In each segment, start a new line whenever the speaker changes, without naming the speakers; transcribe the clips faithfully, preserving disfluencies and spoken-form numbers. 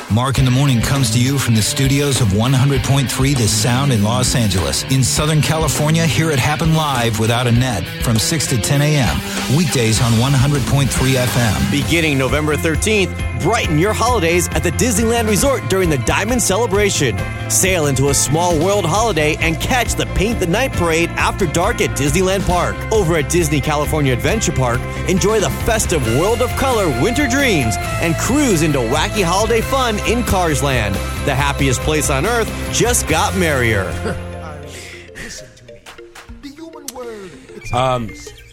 Mark in the Morning comes to you from the studios of one hundred point three The Sound in Los Angeles. In Southern California, hear it happen live without a net from six to ten a.m. Weekdays on one hundred point three F M.
Beginning November thirteenth, brighten your holidays at the Disneyland Resort during the Diamond Celebration. Sail into a small world holiday and catch the Paint the Night Parade after dark at Disneyland Park. Over at Disney California Adventure Park, enjoy the festive World of Color Winter Dreams and cruise into wacky holiday fun in Cars Land. The happiest place on Earth just got merrier.
Um,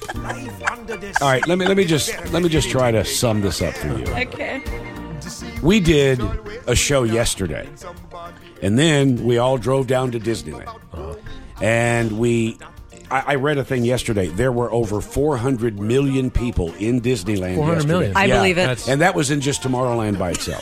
all right, let me let me just let me just try to sum this up for you.
Okay.
We did a show yesterday, and then we all drove down to Disneyland, and we. I, I read a thing yesterday. There were over four hundred million people in Disneyland.
four hundred
yesterday.
million.
I
Yeah.
believe it.
That's-
And that was in just Tomorrowland by itself.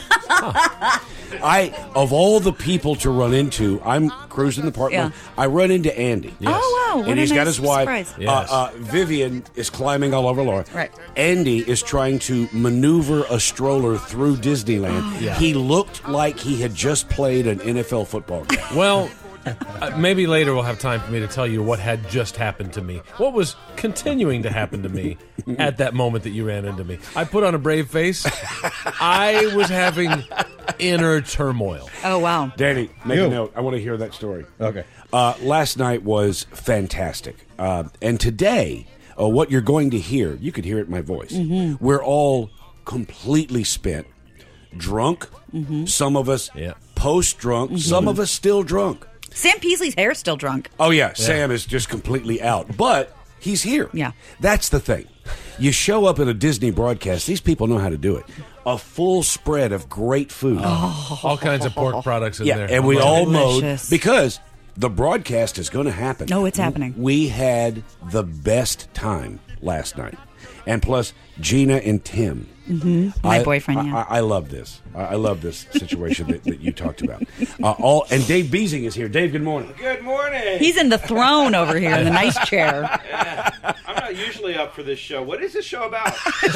I of all the people to run into, I'm cruising the park.
Yeah.
I run into Andy.
Oh, wow. What
and
a
he's got
nice
his wife.
surprise.
Uh,
Yes.
uh, Vivian is climbing all over Laura.
Right.
Andy is trying to maneuver a stroller through Disneyland.
Yeah.
He looked like he had just played an N F L football game.
Well, uh, maybe later we'll have time for me to tell you what had just happened to me. What was continuing to happen to me at that moment that you ran into me. I put on a brave face. I was having inner turmoil.
Oh, wow.
Danny, make
You.
a note. I want to hear that story.
Okay.
Uh, last night was fantastic. Uh, and today, uh, what you're going to hear, you could hear it in my voice.
Mm-hmm.
We're all completely spent, drunk.
Mm-hmm.
Some of us
Yeah.
post-drunk. Some of us still drunk.
Sam Peasley's hair's still drunk.
Oh, yeah, Sam is just completely out. But he's here.
Yeah.
That's the thing. You show up at a Disney broadcast, these people know how to do it. A full spread of great food.
All kinds of pork products in
yeah,
there.
and we all mowed
Delicious.
because the broadcast is going to happen.
No, it's happening.
We had the best time last night. And plus, Gina and Tim.
Mm-hmm. My
I-
boyfriend,
I,
yeah.
I, I love this. I, I love this situation that, that you talked about. Uh, all And Dave Beasing is here. Dave, good morning.
Good morning.
He's in the throne over here in the nice chair.
I'm not usually up for this show. What is this show about?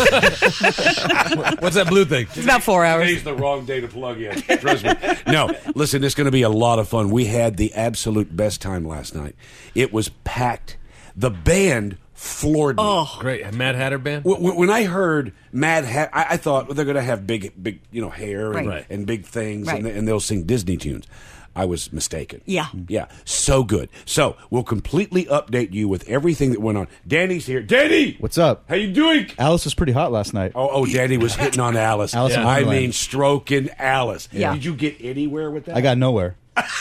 What's that blue thing?
It's about four hours.
Today's the wrong day to plug in. Trust me. No, listen, it's going to be a lot of fun. We had the absolute best time last night. It was packed. The band floored me.
Oh,
Great. Mad Hatter Band?
When, when- when I heard Mad Hat, I, I thought well, they're going to have big, big, you know, hair and,
Right.
and big things,
Right.
and, and they'll sing Disney tunes. I was mistaken.
Yeah.
yeah, so good. So we'll completely update you with everything that went on. Danny's here. Danny,
What's up?
how you doing?
Alice was pretty hot last night.
Oh, oh, Danny was hitting on Alice.
Alice in
I
Wonderland.
mean, stroking Alice.
Yeah.
Did you get anywhere with that?
I got nowhere.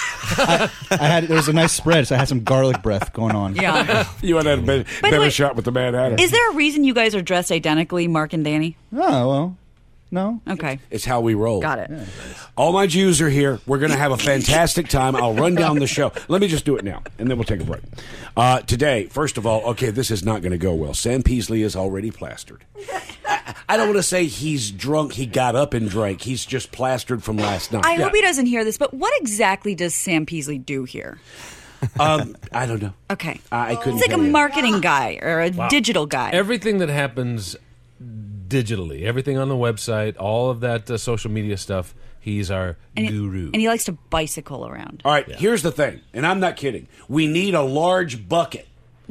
I, I had there was a nice spread, so I had some garlic breath going on.
yeah.
You would have been
By the
better
way,
shot with the Mad Hatter.
Is there a reason you guys are dressed identically, Mark and Danny?
Oh well, no.
Okay.
It's how we roll.
Got it.
All my Jews are here. We're going to have a fantastic time. I'll run down the show. Let me just do it now, and then we'll take a break. Uh, today, first of all, okay, this is not going to go well. Sam Peasley is already plastered. I, I don't want to say he's drunk. He got up and drank. He's just plastered from last night.
I
Yeah.
hope he doesn't hear this, but what exactly does Sam Peasley do here?
Um, I don't know.
Okay.
I, I couldn't
He's like a
tell you.
marketing guy or a digital guy.
Everything that happens digitally, everything on the website, all of that uh, social media stuff, he's our
and, he-
guru.
and he likes to bicycle around.
All right, here's the thing, and I'm not kidding. We need a large bucket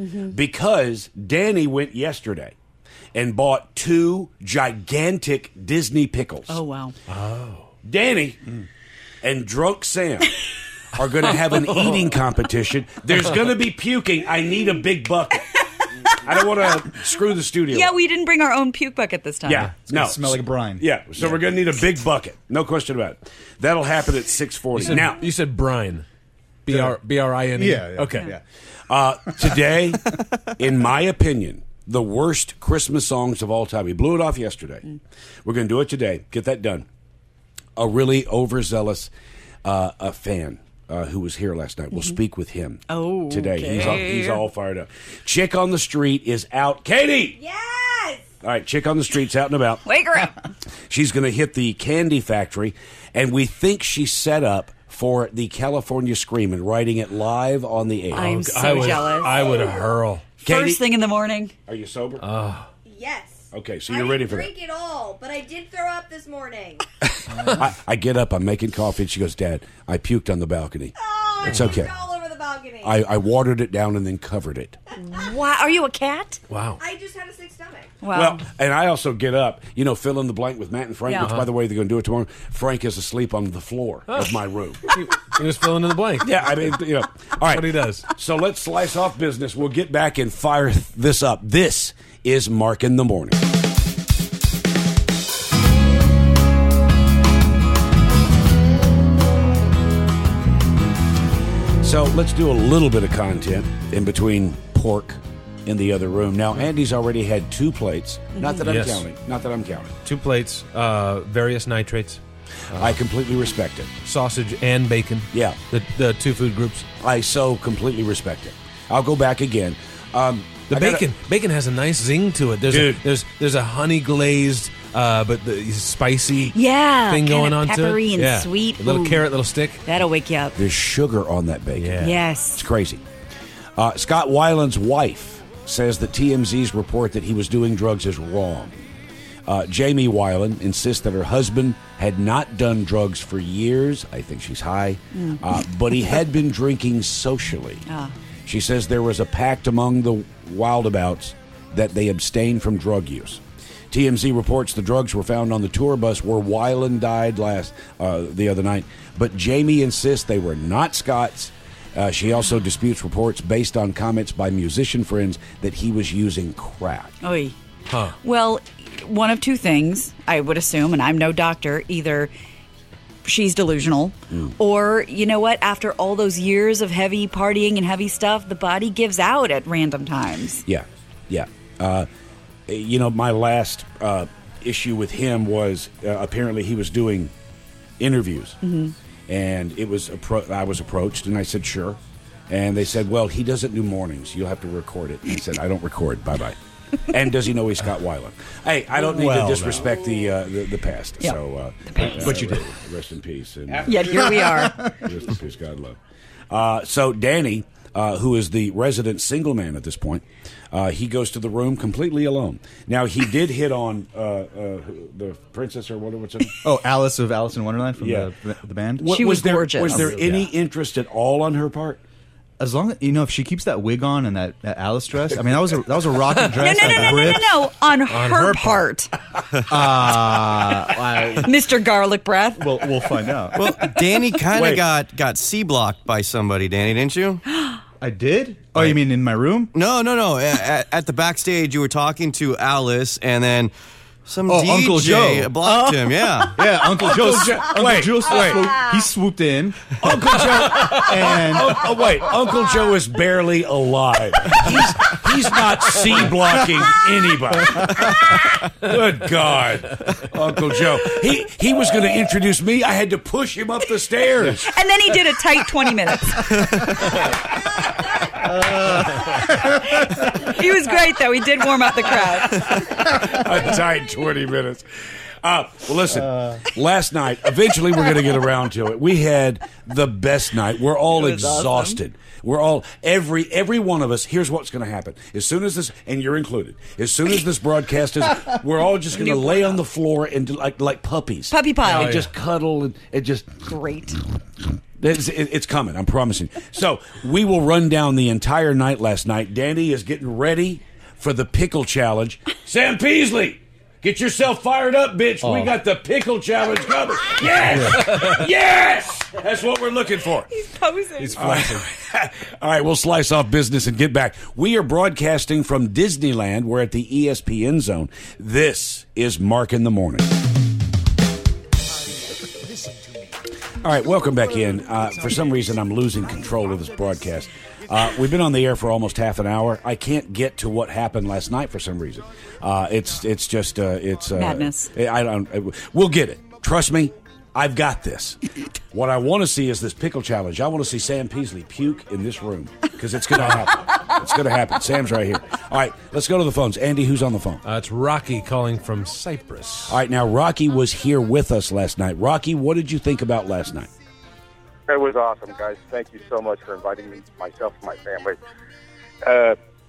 because Danny went yesterday and bought two gigantic Disney pickles.
Oh, wow.
Danny and Drunk Sam are going to have an eating competition. There's going to be puking. I need a big bucket. I don't want to screw the studio.
Yeah,
up.
we didn't bring our own puke bucket this time.
Yeah, no.
Gonna smell like brine.
Yeah, so we're going to need a big bucket. No question about it. That'll happen at six
you
forty.
said,
Now,
you said brine. B R B R I N E?
Yeah, yeah,
Okay.
yeah.
Uh, today, in my opinion, the worst Christmas songs of all time. We blew it off yesterday. We're going to do it today. Get that done. A really overzealous uh, a fan uh, who was here last night. We'll speak with him
Oh,
today. He's all,
okay.
he's all fired up. Chick on the Street is out. Katie!
Yes!
All right, Chick on the Street's out and about.
Wake her up.
She's going to hit the candy factory, and we think she's set up for the California Scream and writing it live on the air.
I'm
I
so
would,
jealous.
I would hurl.
Katie-
First thing in the morning.
Are you sober?
Yes.
Okay, so
I
you're ready
didn't
for
drink it all, but I did throw up this morning.
that. I, I get up, I'm making coffee, and she goes, Dad, I puked on the balcony.
Oh,
It's
I
okay.
puked all over the balcony.
I, I watered it down and then covered it.
Wow, are you a cat?
Wow.
I just had a sick stomach.
Wow.
Well, and I also get up, you know, fill in the blank with Matt and Frank,
Yeah.
which, by the way, they're going to do it tomorrow. Frank is asleep on the floor of my room.
He, he was filling in the blank.
Yeah, I mean, you know. All right.
What he does.
So let's slice off business. We'll get back and fire this up. This is Mark in the Morning. So let's do a little bit of content in between pork in the other room. Now, Andy's already had two plates. Not that I'm
Yes.
counting. Not that I'm counting.
Two plates, uh, various nitrates,
I completely respect it.
sausage and bacon.
Yeah.
The, the two food groups.
I so completely respect it. I'll go back again. Um,
The
I gotta-
bacon, bacon has a nice zing to it. There's
Dude.
a, there's there's a honey glazed, uh, but the spicy
Yeah,
thing
kinda
going on to it.
peppery and
Yeah.
sweet.
A little
Ooh.
carrot, little stick.
That'll wake you up.
There's sugar on that bacon.
Yeah.
Yes.
It's crazy. Uh, Scott Weiland's wife says that T M Z's report that he was doing drugs is wrong. Uh, Jamie Weiland insists that her husband had not done drugs for years. I think she's high. Uh, but he had been drinking socially.
Ah.
She says there was a pact among the Wildabouts that they abstained from drug use. T M Z reports the drugs were found on the tour bus where Weiland died last uh, the other night. But Jamie insists they were not Scott's. Uh, she also disputes reports based on comments by musician friends that he was using crack.
Oy.
Huh.
Well, one of two things, I would assume, and I'm no doctor, either she's delusional, or, you know what, after all those years of heavy partying and heavy stuff, the body gives out at random times.
Yeah, yeah. Uh, you know, my last uh, issue with him was uh, apparently he was doing interviews, and it was appro- I was approached, and I said sure, and they said, well, he doesn't do mornings. You'll have to record it. And I said, I don't record. Bye bye. And does he know he's Scott Weiland? Hey, I don't need
Well,
to disrespect the, uh, the the past.
Yeah.
So, uh,
But
you did. Rest in peace. And, uh,
Yet here we are.
Rest in peace, God love. Uh, so Danny, uh, who is the resident single man at this point, uh, he goes to the room completely alone. Now he did hit on uh, uh, the princess or whatever. What's her name?
Oh, Alice of Alice in Wonderland from
Yeah.
the, the band.
What-
She was
there,
gorgeous.
Was there
Yeah.
any interest at all on her part?
As long as you know, if she keeps that wig on and that, that Alice dress, I mean, that was a that was a rocking
No,
dress.
no, no, no,
like
no, no,
ripped.
no. On, her,
her
part.
Uh,
Mister Garlic Breath.
we'll we'll find out.
Well, Danny kind
Wait.
of got got C blocked by somebody. Danny, didn't you?
I did. Oh, you mean in my room?
No, no, no. At, at the backstage, you were talking to Alice, and then some
Oh,
D J
Uncle Joe.
blocked him. Yeah.
Yeah, Uncle Joe.
Joe-
Uncle
wait,
Joe
wait.
swooped, he swooped in,
Uncle Joe.
and
Oh, oh, wait, Uncle Joe is barely alive. He's he's not C blocking anybody. Good God, Uncle Joe. He he was going to introduce me. I had to push him up the stairs.
And then he did a tight twenty minutes. He was great, though. He did warm up the crowd.
A tight twenty minutes. Uh, well, listen, last night, eventually we're going to get around to it. We had the best night. We're all
It was
exhausted. We're all, every every one of us, here's what's going to happen. As soon as this, and you're included, as soon as this broadcast is, we're all just going to lay on the floor and do like like puppies.
Puppy pile.
And just cuddle and, and just,
Great.
it's, it- it's coming, I'm promising. So we will run down the entire night last night. Danny is getting ready for the pickle challenge. Sam Peasley! Get yourself fired up, bitch. We got the pickle challenge coming. Yes! Yes! That's what we're looking for.
He's posing.
He's flexing.
All right, we'll slice off business and get back. We are broadcasting from Disneyland. We're at the E S P N zone. This is Mark in the Morning. All right, welcome back in. Uh, for some reason, I'm losing control of this broadcast. Uh, we've been on the air for almost half an hour. I can't get to what happened last night for some reason. Uh, it's it's just uh, it's uh,
Madness.
I don't. We'll get it. Trust me, I've got this. What I want to see is this pickle challenge. I want to see Sam Peasley puke in this room because it's going to happen. It's going to happen. Sam's right here. All right, let's go to the phones. Andy, who's on the phone?
Uh, it's Rocky calling from Cyprus.
All right, now Rocky was here with us last night. Rocky, what did you think about last night?
It was awesome, guys. Thank you so much for inviting me, myself and my family. Uh,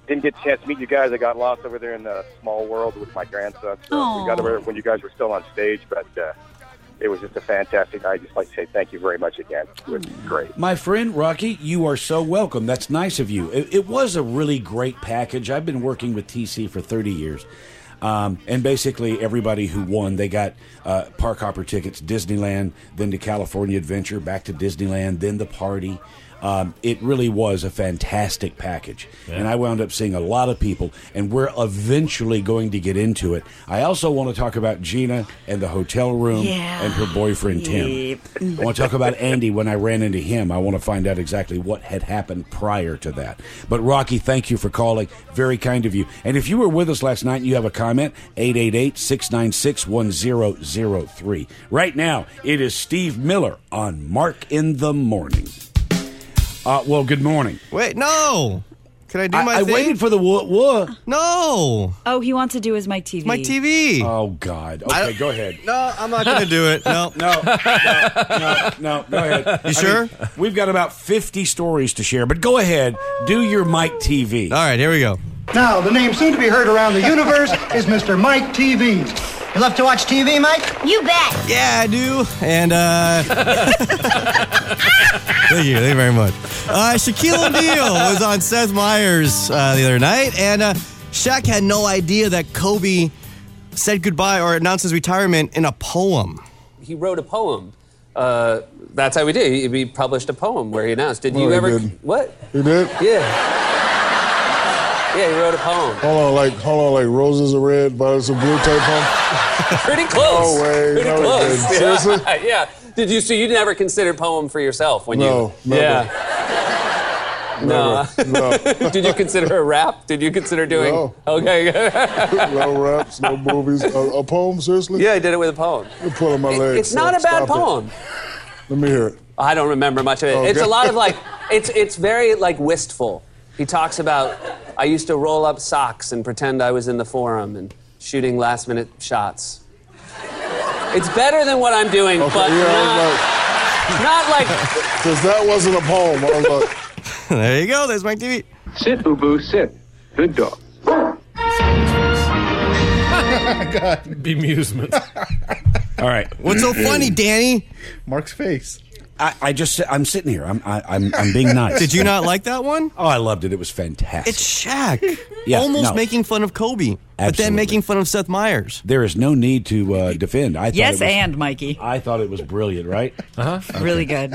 didn't get a chance to meet you guys. I got lost over there in the small world with my grandson. So
Aw.
we got over when you guys were still on stage, but uh, it was just a fantastic night. I'd just like to say thank you very much again. It was great.
My friend Rocky, you are so welcome. That's nice of you. It, it was a really great package. I've been working with T C for thirty years. Um, and basically everybody who won, they got uh, park hopper tickets, Disneyland, then to California Adventure, back to Disneyland, then the party. Um, it really was a fantastic package. Yeah. And I wound up seeing a lot of people, and we're eventually going to get into it. I also want to talk about Gina and the hotel room
yeah.
and her boyfriend, Tim.
Yep.
I want to talk about Andy when I ran into him. I want to find out exactly what had happened prior to that. But, Rocky, thank you for calling. Very kind of you. And if you were with us last night and you have a comment, eight eight eight, six nine six, one zero zero three. Right now, it is Steve Miller on Mark in the Morning. Uh, well, good morning.
Wait, no. Can I do my
I, I
thing?
waited for the what? What?
No.
Oh, he wants to do his Mike T V.
My T V.
Oh, God. Okay, go ahead.
No, I'm not going to do it. No.
No, no, no, no, go ahead.
You
I
sure?
mean, we've got about fifty stories to share, but go ahead. Do your Mike T V.
All right, here we go.
Now, the name soon to be heard around the universe is Mister Mike T V. You love to watch T V, Mike?
You bet.
Yeah, I do. And, uh... thank you. Thank you very much. Uh, Shaquille O'Neal was on Seth Meyers uh, the other night, and uh, Shaq had no idea that Kobe said goodbye or announced his retirement in a poem.
He wrote a poem. Uh, that's how we did. He, he published a poem where he announced. Did
Well,
you
he
ever...
did.
What?
He did?
Yeah. Yeah, he wrote a poem.
Hold on, like, hold on, like roses are red, violets are blue type poem?
Pretty close.
No way.
Pretty
no,
close.
Way. Seriously?
Yeah. yeah. Did you, so you never considered poem for yourself when
no,
you...
Never.
Yeah.
Never.
No.
no.
Did you consider a rap? Did you consider doing...
No.
Okay.
No raps, no movies. A, a poem, seriously?
Yeah, I did it with a poem.
You're pulling my
It-
legs.
it's not a
Stop
bad
it.
poem.
Let me hear it.
I don't remember much of it.
Okay.
It's a lot of like, it's it's very like wistful. He talks about, I used to roll up socks and pretend I was in the forum and shooting last minute shots. It's better than what I'm doing,
Okay,
but
yeah,
not, not like...
Because that wasn't a poem. I was like...
There you go. There's Mike T V.
Sit, boo-boo, sit. Good dog.
God. Bemusement.
All right.
What's so funny, Danny?
Mark's face.
I, I just, I'm sitting here. I'm, I, I'm, I'm being nice.
Did you not like that one?
Oh, I loved it. It was fantastic.
It's Shaq.
Yeah,
Almost
no.
making fun of Kobe, but then
Absolutely.
making fun of Seth Meyers.
There is no need to uh, defend. I thought
Yes,
it was,
and Mikey.
I thought it was brilliant, right?
Uh-huh.
Really good.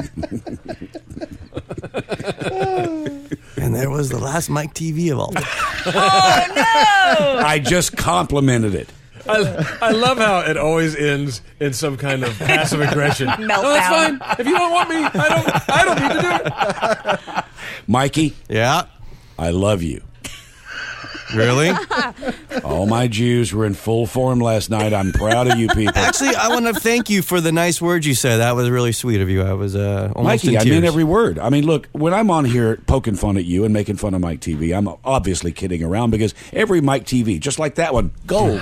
And there was the last Mike T V of all time.
Oh, no!
I just complimented it.
I, I love how it always ends in some kind of passive aggression.
Meltdown.
No, that's fine. If you don't want me, I don't. I don't need to do it.
Mikey,
Yeah?
I love you.
Really?
All my Jews were in full form last night. I'm proud of you people.
Actually, I want to thank you for the nice words you said. That was really sweet of you. I was uh, almost
Mikey,
in
I
tears.
mean every word. I mean, look, when I'm on here poking fun at you and making fun of Mike T V, I'm obviously kidding around because every Mike T V, just like that one, gold.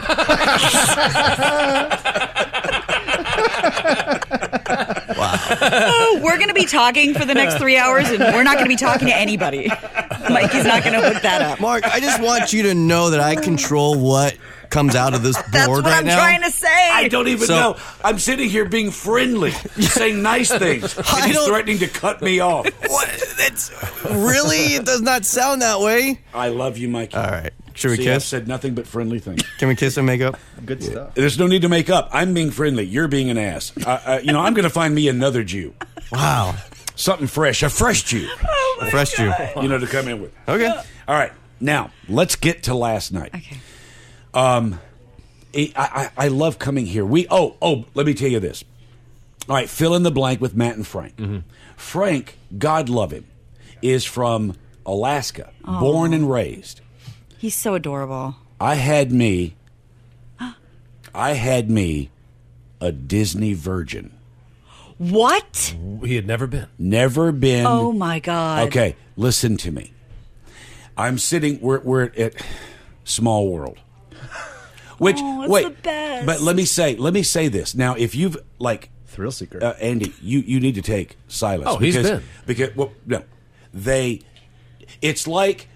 Oh, we're going to be talking for the next three hours, and we're not going to be talking to anybody. Mikey's not going to hook that up.
Mark, I just want you to know that I control what comes out of this board
That's what
right
I'm
now.
trying to say.
I don't even
So-
know. I'm sitting here being friendly, saying nice things, and
I
he's
don't-
threatening to cut me off.
What? That's really? It does not sound that way.
I love you, Mikey.
All right. Should we
See, I've
kiss?
said nothing but friendly things.
Can we kiss and make up?
Good stuff.
There's no need to make up. I'm being friendly. You're being an ass. Uh, uh, you know, I'm going to find me another Jew.
Wow.
Something fresh. A fresh Jew.
A fresh Jew.
You know, to come in with.
Okay.
All right. Now, let's get to last night.
Okay.
Um, I, I, I love coming here. We Oh, oh, let me tell you this. All right, fill in the blank with Matt and Frank.
Mm-hmm.
Frank, God love him, is from Alaska,
Aw.
born and raised.
He's so adorable.
I had me, I had me a Disney virgin.
What?
He had never been.
Never been.
Oh, my God.
Okay, listen to me. I'm sitting, we're, we're at Small World. Which,
Oh, it's
wait,
the best.
but let me say, let me say this. Now, if you've, like,
Thrill seeker.
uh, Andy, you, you need to take Silas.
Oh, he's
because,
been.
Because, well, no, they, it's like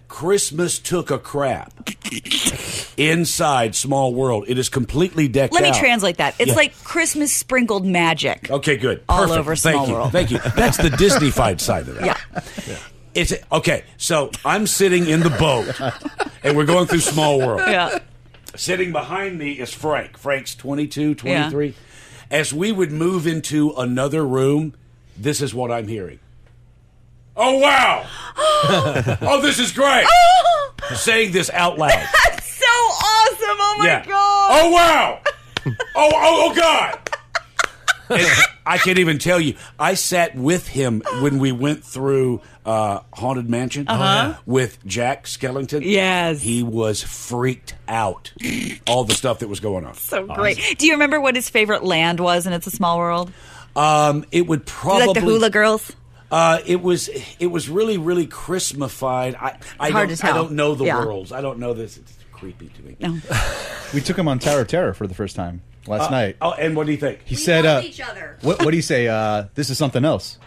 Christmas took a crap inside Small World. It is completely decked
Let
out.
me translate that. It's
Yeah.
like Christmas sprinkled magic.
Okay, good.
All
Perfect.
over
Thank
Small
you.
World.
Thank you. That's the Disney-fied side of that.
Yeah.
It's okay. So I'm sitting in the boat, and we're going through Small World.
Yeah.
Sitting behind me is Frank. Frank's twenty-two, twenty-three. As we would move into another room, this is what I'm hearing. Oh, wow. Oh, this is great. Saying this out loud.
That's so awesome. Oh, my
Yeah.
God.
Oh, wow. Oh, oh, oh, God. And I can't even tell you. I sat with him when we went through uh, Haunted Mansion
Uh-huh.
with Jack Skellington.
Yes.
He was freaked out. All the stuff that was going on.
So great. Do you remember what his favorite land was in It's a Small World?
Um, it would
Do you
probably
like the hula girls?
Uh, it was it was really really Christmasified. I I
Hard
don't
to tell.
I don't know the
Yeah.
worlds. I don't know this. It's creepy to me.
No.
We took him on Tower of Terror for the first time last
Uh,
night.
Oh, and what do you think?
He
We
said,
love
uh,
each other.
What what do you say? Uh, this is something else.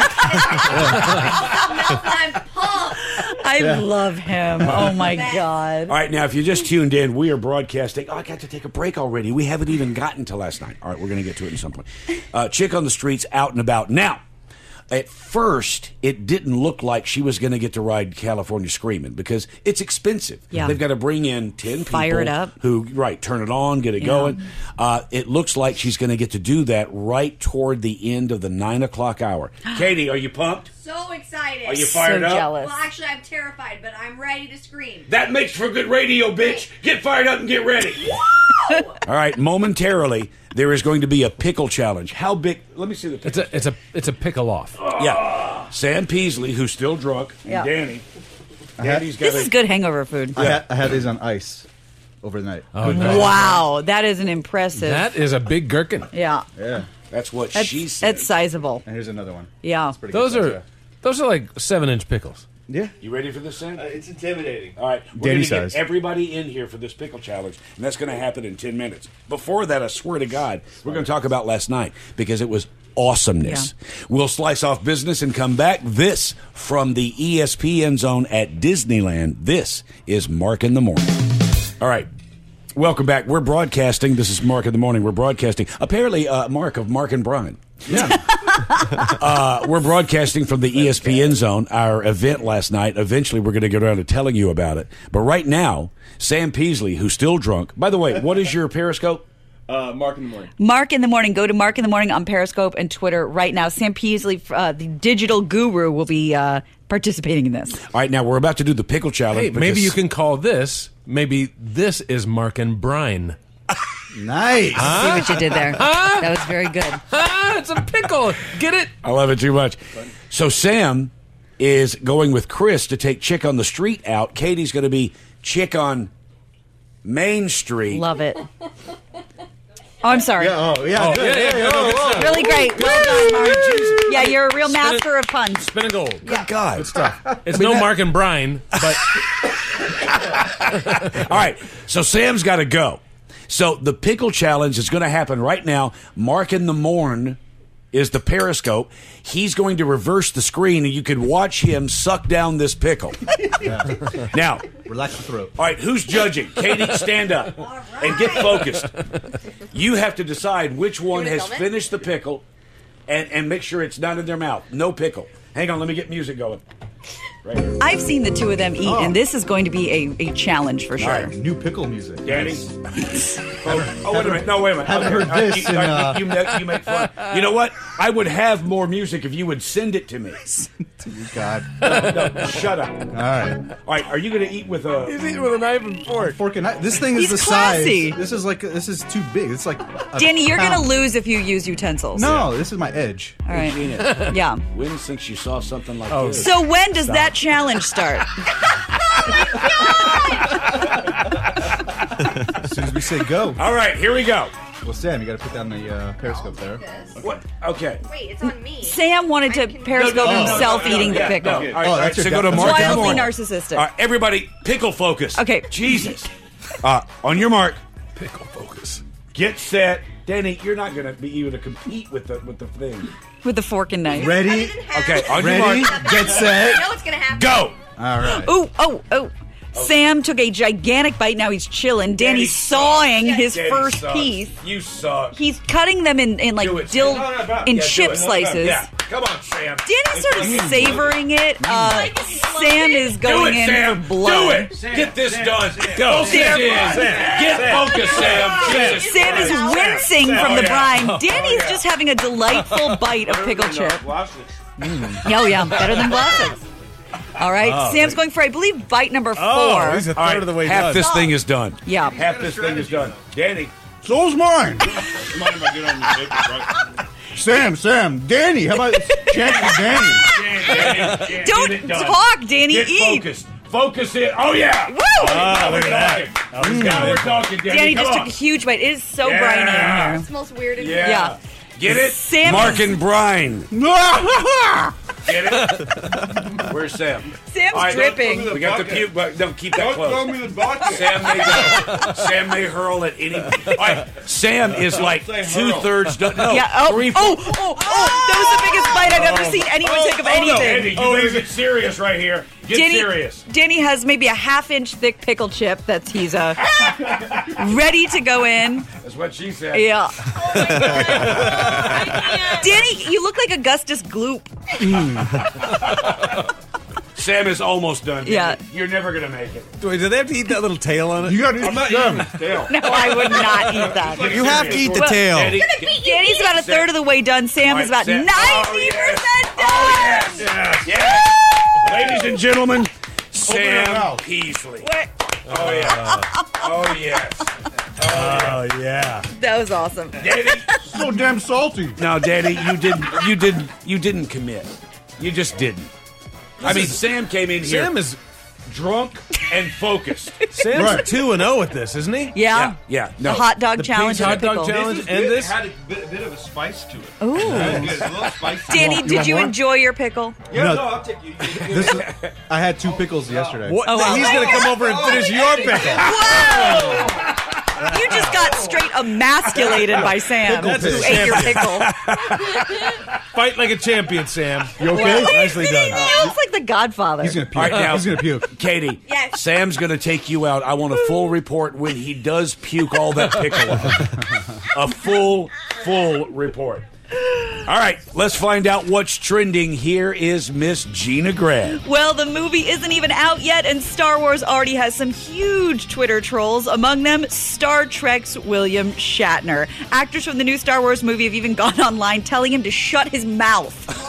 I'm pumped.
I
Yeah.
love him. Oh, my God.
All right, now if you just tuned in, we are broadcasting. Oh, I got to take a break already. We haven't even gotten to last night. All right, we're going to get to it at some point. Uh, chick on the streets, out and about now. At first, it didn't look like she was going to get to ride California Screaming because it's expensive.
Yeah.
They've got to bring in ten people
Fire it up.
who, right, turn it on, get it
Yeah.
going. Uh, it looks like she's going to get to do that right toward the end of the nine o'clock hour. Katie, are you pumped?
So excited.
Are you fired
So
up?
jealous.
Well, actually, I'm terrified, but I'm ready to scream.
That makes for good radio, bitch. Get fired up and get ready. All right, momentarily, there is going to be a pickle challenge. How big? Let me see the
It's
pickle.
a it's a it's a pickle off.
Yeah. Sam Peasley, who's still drunk,
Yeah.
and Danny.
had-
Danny's got
This
a,
is good hangover food.
I, had, I had these on ice over the night.
Oh, no.
Wow. That is an impressive.
That is a big gherkin.
yeah.
Yeah.
That's what
That's,
she said.
that's sizable.
And here's another one.
Yeah.
Pretty
Those
good
are
size,
those are like seven inch pickles.
yeah.
You ready for this, Sam?
It's intimidating.
All right, we're
Danny
going to get
size.
everybody in here for this pickle challenge, and that's going to happen in ten minutes. Before that, I swear to God, we're going to talk about last night because it was awesomeness. We'll slice off business and come back. This from the E S P N zone at Disneyland. This is Mark in the Morning. All right. Welcome back. We're broadcasting. This is Mark in the Morning. We're broadcasting. Apparently, uh, Mark of Mark and Brian.
Yeah.
Uh, we're broadcasting from the E S P N zone, our event last night. Eventually, we're going to get around to telling you about it. But right now, Sam Peasley, who's still drunk. By the way, what is your Periscope?
Uh, Mark in the morning.
Mark in the Morning. Go to Mark in the Morning on Periscope and Twitter right now. Sam Peasley, uh, the digital guru, will be uh, participating in this.
All right, now we're about to do the pickle challenge.
Hey, maybe
because-
you can call this. Maybe this is Mark and Brine.
Nice.
See what you did there. That was very good.
Ah, it's a pickle. Get it?
I love it too much. So Sam is going with Chris to take Chick on the Street out. Katie's going to be Chick on Main Street.
Love it. Oh, I'm sorry.
Yeah, oh, yeah.
Oh,
good.
yeah, yeah,
Hey,
good,
oh,
good
oh.
stuff.
Really great. Well done, Mark. Yeah, you're a real
Spin it.
master of puns.
Spin and gold.
Good God.
Good stuff. It's
I mean,
no
that-
Mark and Brine, but
All right, so Sam's got to go. So the pickle challenge is going to happen right now. Mark in the Morn is the Periscope. He's going to reverse the screen, and you can watch him suck down this pickle. Now,
Relax the throat.
all right, who's judging? Katie, stand up and get focused. You have to decide which one has finished the pickle and, and make sure it's not in their mouth. No pickle. Hang on, let me get music going. Right here.
I've seen the two of them eat, and this is going to be a, a challenge for sure.
All right.
New pickle music.
Danny? oh, oh, wait a minute. No, wait a minute.
Haven't heard
Uh,
this
You,
in, uh,
you, make, you make fun. You know what? I would have more music if you would send it to me.
God.
No, no, shut up.
All right.
All right, are you going to eat with a...
he's eating with a knife and fork.
Fork and knife. This thing is
He's
the
classy.
size. This is like this is too big. It's like a
Danny, you're going
pound.
to lose if you use utensils.
No, this is my edge.
All right.
Gina,
Yeah.
when since you saw something like
Oh.
this?
So when does that challenge start?
As soon as we say go.
All right, here we go.
Well, Sam, you got to put down the uh, Periscope there.
What? Okay.
Wait, it's on me.
Sam wanted to periscope
No, no, no, no,
himself
no, no,
eating
yeah,
the pickle.
no. All right,
Oh,
all right,
that's
so
your
go to
guy.
Mark in the
Wildly
Morning.
narcissistic.
All right, everybody, pickle focus.
Okay.
Jesus. Uh, on your mark,
Pickle focus.
get set. Danny, you're not going to be able to compete with the with the thing.
With the fork and knife.
Ready?
Okay, on your
Ready?
mark,
Get
I
set.
know it's gonna happen.
go.
All right.
Oh, oh, oh. Sam took a gigantic bite. Now he's chilling. Danny's sawing his
Danny
first
sucks.
piece.
You suck.
He's cutting them in, in like
Do it,
dill,
Sam. No, no, no,
in
yeah, do
chip
it. No, no,
slices.
Yeah, come on, Sam.
Danny's sort of savoring it. Uh, Sam is going
Do it,
in
Sam.
for blood.
Do it. Get this done. Go. Focus
Sam.
in. Get focused, Sam. Jesus
Sam is
Christ.
wincing
Oh,
from the
yeah.
brine.
Oh,
Danny's
yeah.
just having a delightful bite of pickle chip. Oh, yeah, better than Vlasic. All right,
Oh,
Sam's going for, I believe, bite number four.
Oh, he's a third
All right,
of the way
half
done.
this thing is done.
Yeah.
Half this thing is done. Danny.
So's mine.
Mind if I get on the paper, right?
Sam, Sam, Danny. How about Jackie, Danny?
Danny, Danny,
Don't
get it done.
talk, Danny.
Get
Eat.
focused. Focus it. Oh, yeah.
Woo!
Oh, now
look
we're
at
talking.
that. Oh, he's
Now
got
we're
it.
talking, Danny.
Danny
Come
just
on.
took a huge bite. It is so
Yeah.
briny in here.
It smells weird in
Yeah.
Yeah.
Get it?
Sam
Mark
is-
and brine. Get it? Where's Sam?
Sam's
All right,
dripping.
We got the puke, but don't keep that
Don't
close.
throw me the bucket.
Sam may go. Sam may hurl at any. All right, Sam is like
say
two
hurl.
thirds done. No,
Yeah. Oh,
three.
oh, oh, oh, that was the biggest bite I've ever seen anyone take of
Oh, no,
anything.
Andy, you better get serious right here. Get
Danny,
serious.
Danny has maybe a half inch thick pickle chip that he's uh, ready to go in.
That's what she said.
Yeah. Danny, you look like Augustus Gloop.
Sam is almost done. Danny.
Yeah.
You're never gonna make it.
Wait, do they have to eat that little tail on it?
You got to
I'm not eating this tail.
No, I would not eat that.
You have to eat the
Well,
tail.
Danny,
Danny's about a third of the way done. Sam
All
is
right,
about
Sam-
ninety percent
Oh,
done.
yes, yes, yes. Ladies and gentlemen,
your
Sam
mouth.
Peasley.
What?
Oh, yeah. Oh, yes.
Oh, yeah.
That was awesome.
Danny.
So damn salty.
No, Danny, you didn't. You didn't. You didn't commit. You just didn't. I mean, Sam came in here
Sam is
drunk and focused.
Sam's
Right.
two and zero at this, isn't he?
Yeah.
Yeah.
The
No.
hot dog
The
challenge.
Pete's
and
hot
the
dog
pickle.
challenge
This is
and
good.
this.
It had a bit, a bit of a spice to it.
Ooh.
Good, a little spicy.
Danny,
You
did
want
you
more?
enjoy your pickle?
Yeah,
No.
no, I'll take you.
This is, I had two pickles yesterday.
What?
Oh, wow.
He's going to come over and finish your pickle.
Whoa! You just got straight emasculated by Sam,
That's
who
a
ate your pickle.
Fight like a champion, Sam.
You okay?
Nicely done.
He looks like the Godfather.
He's gonna puke.
All right, now,
He's gonna puke.
Katie,
Yes.
Sam's going to take you out. I want a full report when he does puke all that pickle up. A full, full report. All right, let's find out what's trending. Here is Miss Gina Grad.
Well, the movie isn't even out yet, and Star Wars already has some huge Twitter trolls, among them Star Trek's William Shatner. Actors from the new Star Wars movie have even gone online telling him to shut his mouth.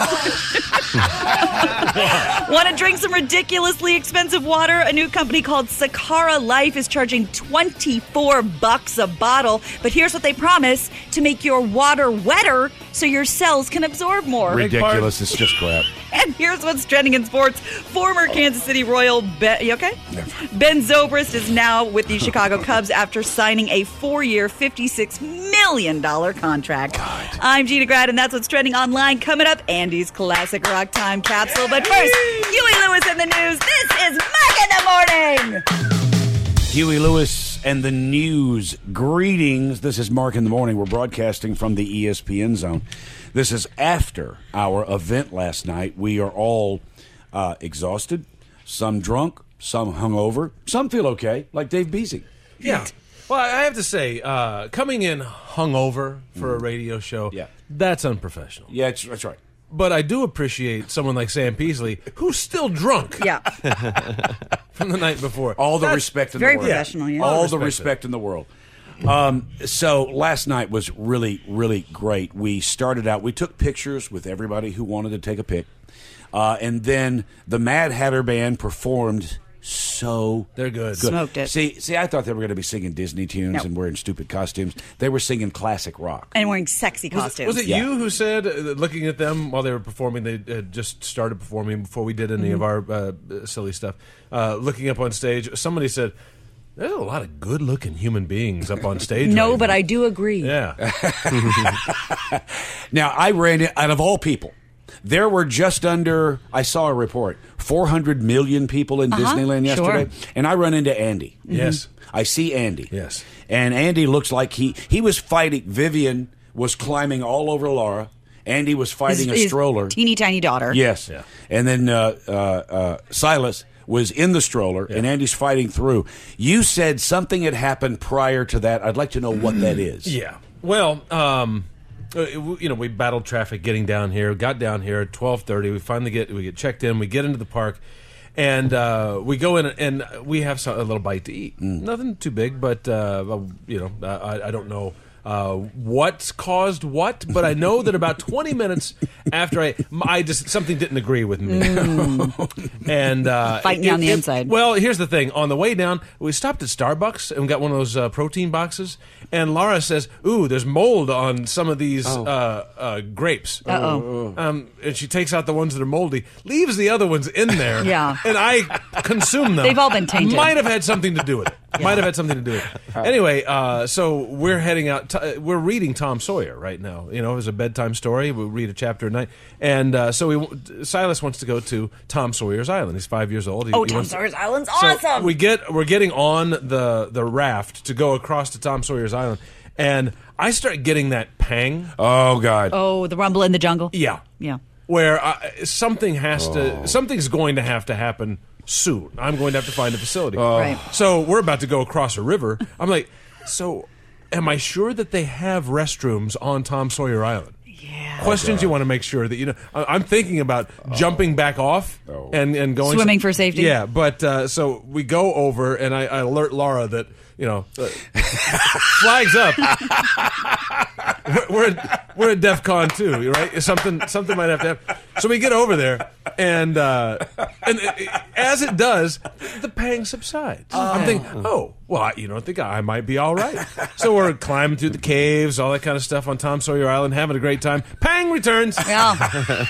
Want to drink some ridiculously expensive water? A new company called Sakara Life is charging twenty-four bucks a bottle, but here's what they promise: to make your water wetter so your cells can absorb more.
Ridiculous. It's just crap.
And here's what's trending in sports. Former Kansas City Royal, ben, you okay? Ben Zobrist is now with the Chicago Cubs after signing a four-year, fifty-six million dollars contract. God. I'm Gina Grad, and that's what's trending online. Coming up, Andy's Classic Rock Time Capsule. But first, Huey Lewis in the news. This is Mike in the Morning.
Huey Lewis and the news. Greetings. This is Mark in the Morning. We're broadcasting from the E S P N zone. This is after our event last night. We are all uh, exhausted, some drunk, some hungover, some feel okay, like Dave Beasy.
Yeah. Well, I have to say, uh, coming in hungover for a radio show,
Yeah.
that's unprofessional.
Yeah, that's, that's right.
But I do appreciate someone like Sam Peasley, who's still drunk
Yeah.
from the night before.
All the
That's
respect in
very
the world.
professional, yeah.
All
All
the
respect.
respect in the world. Um, so last night was really, really great. We started out, we took pictures with everybody who wanted to take a pic. Uh, and then the Mad Hatter Band performed so
They're good.
Smoked it.
See, see, I thought they were going to be singing Disney tunes
No.
and wearing stupid costumes. They were singing classic rock.
And wearing sexy
Was it,
costumes.
was it
Yeah.
you who said, uh, looking at them while they were performing, they had just started performing before we did any of our uh, silly stuff, uh, looking up on stage, somebody said, there's a lot of good-looking human beings up on stage.
No,
right
but
now."
I do agree.
Yeah.
Now, I ran it out of all people. There were just under, I saw a report, four hundred million people in
Uh-huh,
Disneyland yesterday.
sure.
And I run into Andy.
Yes.
I see Andy.
Yes.
And Andy looks like he, he was fighting. Vivian was climbing all over Laura. Andy was fighting
His-
a
his
stroller.
teeny tiny daughter.
Yes.
Yeah.
And then uh, uh, uh, Silas was in the stroller, and Andy's fighting through. You said something had happened prior to that. I'd like to know what that is.
Yeah. Well, um, uh, you know, we battled traffic getting down here. Got down here at twelve thirty. We finally get we get checked in. We get into the park, and uh, we go in and we have some, a little bite to eat.
Mm.
Nothing too big, but uh, you know, I, I don't know. Uh, what caused what? But I know that about twenty minutes after I, I just something didn't agree with me,
Mm.
and uh,
Fighting you on the inside.
Well, here's the thing: on the way down, we stopped at Starbucks and we got one of those uh, protein boxes. And Laura says, "Ooh, there's mold on some of these
Oh.
uh, uh, grapes."
Uh-oh.
Um, and she takes out the ones that are moldy, leaves the other ones in there.
Yeah.
And I consume them.
They've all been tainted.
Might have had something to do with it. Might have had something to do with it. Anyway, uh, so we're heading out. T- we're reading Tom Sawyer right now. You know, it was a bedtime story. We read a chapter a night. And uh, so we, Silas wants to go to Tom Sawyer's Island. He's five years old. He,
Oh,
he
Tom
wants-
Sawyer's Island's
so
awesome.
we get we're getting on the the raft to go across to Tom Sawyer's Island, and I start getting that pang.
Oh God!
Oh, the rumble in the jungle.
Yeah,
Yeah.
where I, something has
Oh.
to something's going to have to happen soon. I'm going to have to find a facility.
Oh.
Right.
So we're about to go across a river. I'm like, so am I sure that they have restrooms on Tom Sawyer Island?
Yeah.
Questions you want to make sure that you know. I- I'm thinking about jumping back off
Oh.
and and going
Swimming for safety?
Yeah, but uh, so we go over and I, I alert Laura that you know uh, flags up. we're we're at, we're at DEF CON two, right? Something something might have to happen. So we get over there and uh, and it, as it does, the pang subsides. I'm thinking, oh well, I, you know, I think I might be all right. So we're climbing through the caves, all that kind of stuff on Tom Sawyer Island, having a great time. Pang returns.
Yeah.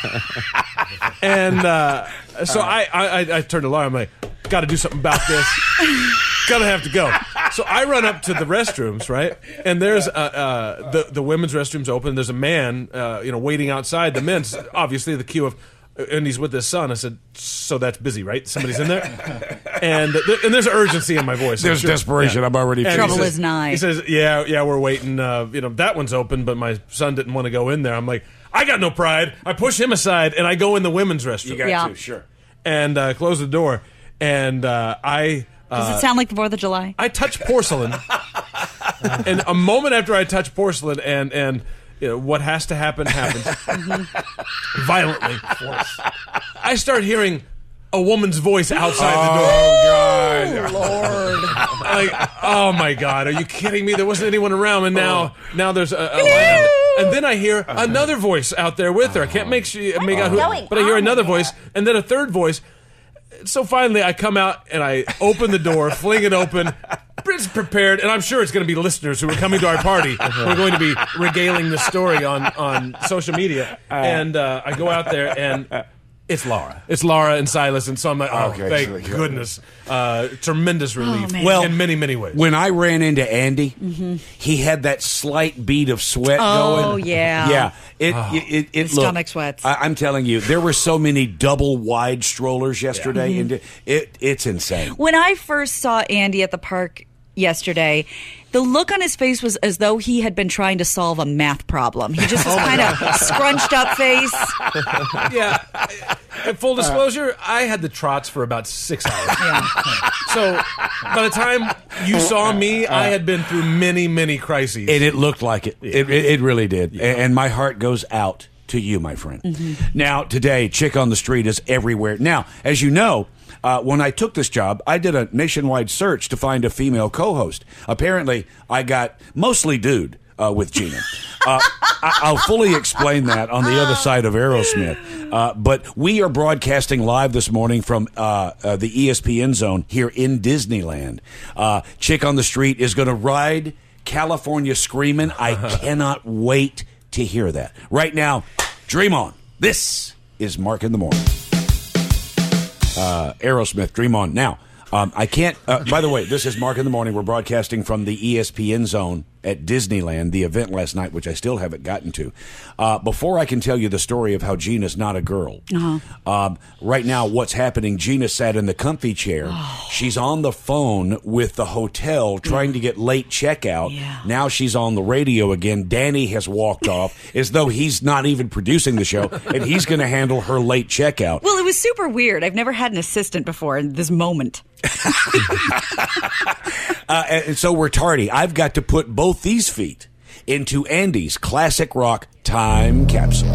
And uh, so I, I, I turned to Laura. I'm like, got to do something about this. Gonna have to go. So I run up to the restrooms, right? And there's uh, uh, the the women's restrooms open. There's a man, uh, you know, waiting outside the men's. Obviously, the queue of, and he's with his son. I said, so that's busy, right? Somebody's in there, and th- and there's urgency in my voice. I'm
There's
sure.
desperation. I'm already
And he
Trouble
says-
is nigh.
He says, yeah, yeah, we're waiting. Uh, you know, that one's open, but my son didn't want to go in there. I'm like, I got no pride. I push him aside, and I go in the women's restroom.
You got
Yeah.
to, sure.
And uh, close the door, and uh, I. Uh,
Does it sound like the Fourth of July?
I touch porcelain, and a moment after I touch porcelain, and and you know, what has to happen happens violently. I start hearing a woman's voice outside
Oh
the door.
God!
Lord.
Like, oh my God, are you kidding me? There wasn't anyone around, and now now there's a, a line. And then I hear another voice out there with her. I can't make sure make out who,
going
but I hear
on
another
there?
voice, and then a third voice. So finally, I come out and I open the door, fling it open. It's prepared, and I'm sure it's going to be listeners who are coming to our party. We're going to be regaling the story on, on social media. And uh, I go out there, and it's Laura. It's Laura and Silas, and so I'm like, oh,
Okay,
thank
so-
goodness. Uh, tremendous relief
man.
Well,
in many, many ways.
When I ran into Andy, he had that slight bead of sweat
Oh,
going.
yeah.
Yeah. It, it, it, it
His
look,
stomach sweats.
I, I'm telling you, there were so many double wide strollers yesterday, and it, it's insane.
When I first saw Andy at the park yesterday, the look on his face was as though he had been trying to solve a math problem. He just was kind of scrunched up face.
yeah. And full disclosure, I had the trots for about six hours. So by the time you saw me, I had been through many, many crises.
And it looked like it. It, it, it really did. A- And my heart goes out to you, my friend. Now, today, Chick on the Street is everywhere. Now, as you know, uh, when I took this job, I did a nationwide search to find a female co-host. Apparently, I got mostly dude uh, with Gina. Uh, I- I'll fully explain that on the other side of Aerosmith. Uh, but we are broadcasting live this morning from uh, uh, the E S P N zone here in Disneyland. Uh, Chick on the Street is going to ride California Screamin'. I cannot wait to hear that. Right now, dream on. This is Mark in the Morning. Uh, Aerosmith, dream on. Now, um, I can't, uh, by the way, this is Mark in the Morning. We're broadcasting from the E S P N zone at Disneyland, the event last night, which I still haven't gotten to. Uh, before I can tell you the story of how Gina's not a girl,
Uh-huh.
um, right now what's happening, Gina sat in the comfy chair. She's on the phone with the hotel trying to get late checkout.
Yeah.
Now she's on the radio again. Danny has walked off as though he's not even producing the show, and he's going to handle her late checkout.
Well, it was super weird. I've never had an assistant before in this moment.
uh, and so we're tardy. I've got to put both these feet into Andy's classic rock time capsule.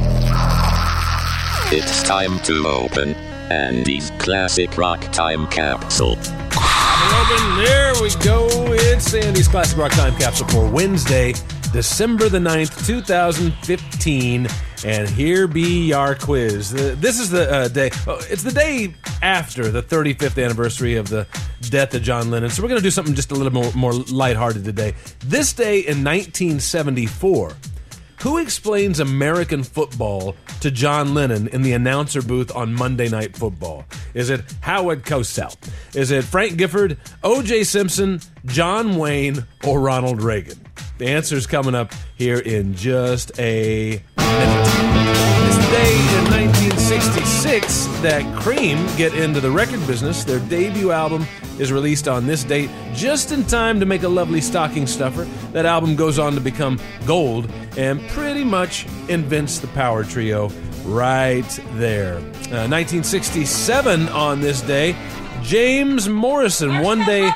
It's time to open Andy's classic rock time capsule.
Open. There we go. It's Andy's classic rock time capsule for Wednesday, December the ninth, two thousand fifteen. And here be our quiz. Uh, this is the uh, day, oh, it's the day after the thirty-fifth anniversary of the death of John Lennon. So we're going to do something just a little more, more lighthearted today. This day in nineteen seventy-four, who explains American football to John Lennon in the announcer booth on Monday Night Football? Is it Howard Cosell? Is it Frank Gifford, O J Simpson, John Wayne, or Ronald Reagan? The answer's coming up here in just a minute. It's the day in nineteen sixty-six that Cream get into the record business. Their debut album is released on this date, just in time to make a lovely stocking stuffer. That album goes on to become gold and pretty much invents the power trio right there. Uh, nineteen sixty-seven on this day, James Morrison, one day...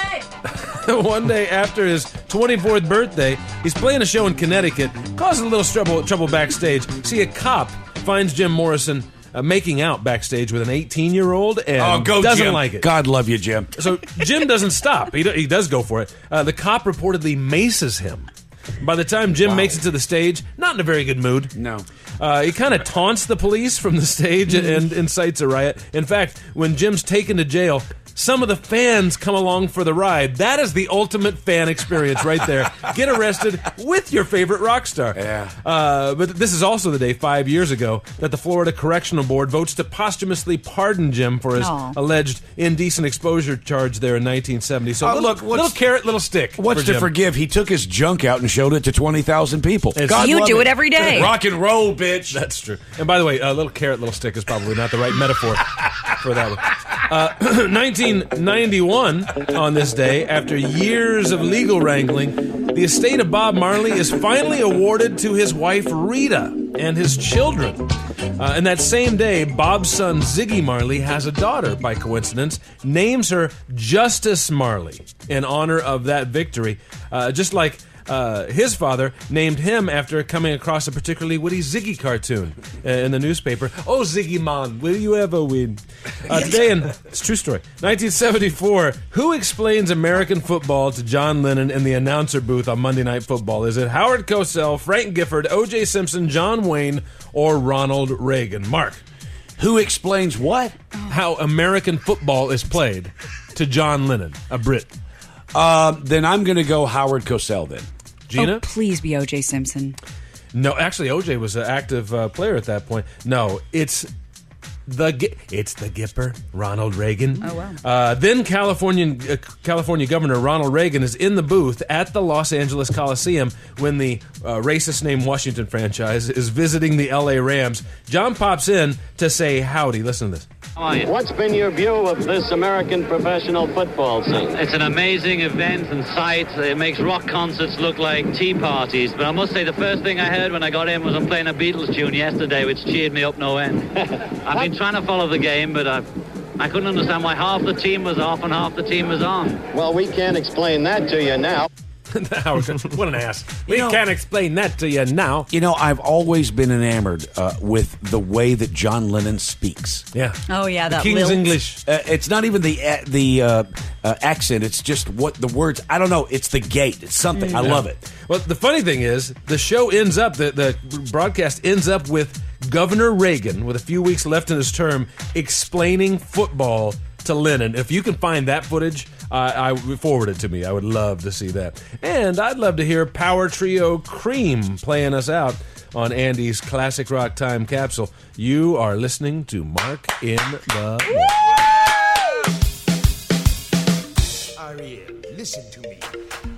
One day after his twenty-fourth birthday, he's playing a show in Connecticut, causes a little trouble, trouble backstage. See, a cop finds Jim Morrison uh, making out backstage with an eighteen-year-old and
oh, go,
doesn't
Jim.
like it.
God love you, Jim.
So Jim doesn't stop. He, do, he does go for it. Uh, the cop reportedly maces him. By the time Jim wow. makes it to the stage, not in a very good mood.
No.
Uh, he kind of taunts the police from the stage and, and incites a riot. In fact, when Jim's taken to jail, some of the fans come along for the ride. That is the ultimate fan experience right there. Get arrested with your favorite rock star.
Yeah.
Uh, but this is also the day, five years ago, that the Florida Correctional Board votes to posthumously pardon Jim for his
Aww.
alleged indecent exposure charge there in nineteen seventy. So
uh,
little,
look,
little carrot, little stick.
What's
for
to
Jim.
forgive? He took his junk out and showed it to twenty thousand people. God
you
love
do
it.
it every day.
Rock and roll, bitch.
That's true. And by the way, a uh, little carrot, little stick is probably not the right metaphor for that one. Uh, nineteen ninety-one, on this day, after years of legal wrangling, the estate of Bob Marley is finally awarded to his wife Rita and his children. Uh, and that same day, Bob's son Ziggy Marley has a daughter, by coincidence, names her Justice Marley in honor of that victory. Uh, just like Uh, his father named him after coming across a particularly witty Ziggy cartoon uh, in the newspaper. Oh, Ziggy man, will you ever win? Uh, today, in it's a true story, nineteen seventy-four, who explains American football to John Lennon in the announcer booth on Monday Night Football? Is it Howard Cosell, Frank Gifford, O J Simpson, John Wayne, or Ronald Reagan? Mark.
Who explains what?
How American football is played to John Lennon, a Brit.
Uh, then I'm going to go Howard Cosell then.
Gina?
Oh, please be O J Simpson.
No, actually, O J was an active uh, player at that point. No, it's the it's the Gipper, Ronald Reagan.
Oh wow!
Uh, then Californian uh, California Governor Ronald Reagan is in the booth at the Los Angeles Coliseum when the uh, racist named Washington franchise is visiting the L A Rams. John pops in to say howdy. Listen to this.
What's been your view of this American professional football scene?
It's an amazing event and sight. It makes rock concerts look like tea parties. But I must say, the first thing I heard when I got in was I'm playing a Beatles tune yesterday, which cheered me up no end. I've been trying to follow the game, but I, I couldn't understand why half the team was off and half the team was on.
Well, we can't explain that to you now.
What an ass. We
You know,
can't explain that to you now.
You know, I've always been enamored uh, with the way that John Lennon speaks.
Yeah.
Oh yeah, that
King's
lilt.
English.
Uh, it's not even the uh, the uh, uh, accent. It's just what the words. I don't know. It's the gait. It's something. I
Yeah.
love it.
Well, the funny thing is, the show ends up, the, the broadcast ends up with Governor Reagan, with a few weeks left in his term, explaining football to Lennon. If you can find that footage, uh, I forward it to me. I would love to see that. And I'd love to hear Power Trio Cream playing us out on Andy's Classic Rock Time Capsule. You are listening to Mark in the
Ariel, listen to me. The human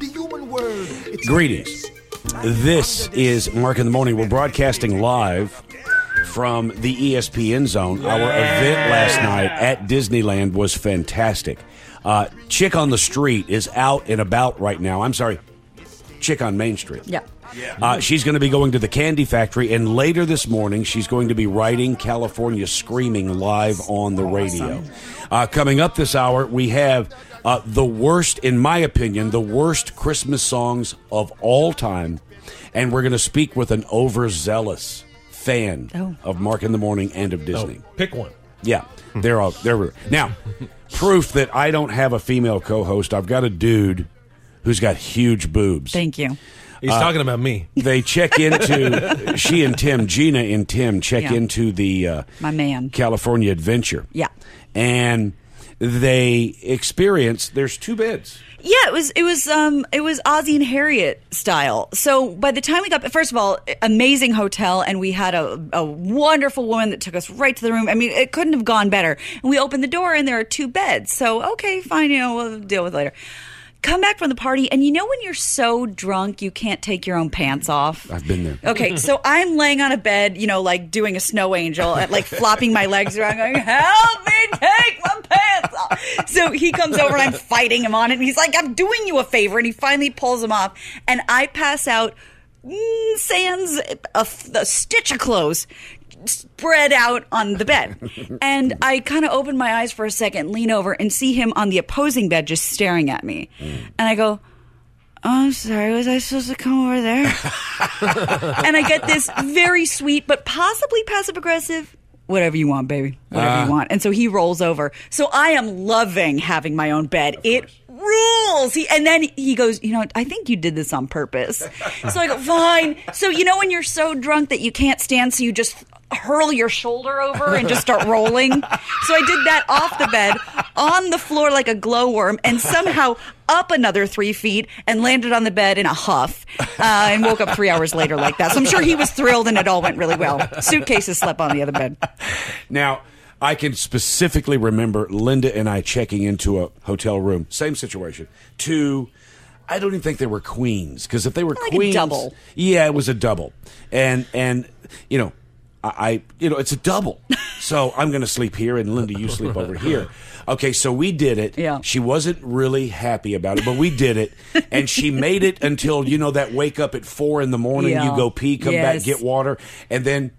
Greetings. This is Mark in the Morning. We're broadcasting live from the E S P N Zone. Our event last night at Disneyland was fantastic. Uh, Chick on the Street is out and about right now. I'm sorry, Chick on Main Street.
Yeah.
Uh, she's going to be going to the Candy Factory, and later this morning, she's going to be writing California Screaming live on the radio. Uh, coming up this hour, we have uh, the worst, in my opinion, the worst Christmas songs of all time, and we're going to speak with an overzealous fan
oh.
of Mark in the Morning and of Disney.
Oh, pick one.
Yeah, they're all they're now proof that I don't have a female co-host. I've got a dude who's got huge boobs.
Thank you.
He's uh, talking about me.
They check into, she and Tim, Gina and Tim, check
Yeah.
into the uh,
My man.
California Adventure.
Yeah.
And they experience, there's two beds.
Yeah, it was it was um it was Ozzie and Harriet style. So by the time we got, first of all, amazing hotel, and we had a, a wonderful woman that took us right to the room. I mean, it couldn't have gone better. And we opened the door, and there are two beds. So okay, fine, you know, we'll deal with it later. Come back from the party, and you know when you're so drunk you can't take your own pants off?
I've been there.
Okay, so I'm laying on a bed, you know, like doing a snow angel, like flopping my legs around, going, help me take my pants off. So he comes over, and I'm fighting him on it, and he's like, I'm doing you a favor, and he finally pulls them off, and I pass out mm, sans a, a stitch of clothes spread out on the bed. And I kind of open my eyes for a second, lean over, and see him on the opposing bed just staring at me. Mm. And I go, oh, I'm sorry, was I supposed to come over there? And I get this very sweet, but possibly passive-aggressive, whatever you want, baby. Whatever uh. you want. And so he rolls over. So I am loving having my own bed. It rules. He, and then he goes, you know, I think you did this on purpose. So I go, fine. So you know when you're so drunk that you can't stand, so you just hurl your shoulder over and just start rolling. So I did that off the bed, on the floor like a glowworm, and somehow up another three feet and landed on the bed in a huff, uh, and woke up three hours later like that. So I'm sure he was thrilled, and it all went really well. Suitcases slept on the other bed.
Now, I can specifically remember Linda and I checking into a hotel room. Same situation. Two, I don't even think they were queens, because if they were
like
queens,
a double.
Yeah, it was a double, and and you know. I, you know, it's a double. So I'm going to sleep here, and Linda, you sleep over here. Okay, so we did it.
Yeah.
She wasn't really happy about it, but we did it. And she made it until, you know, that wake up at four in the morning,
Yeah.
you go pee, come
Yes.
back, get water. And then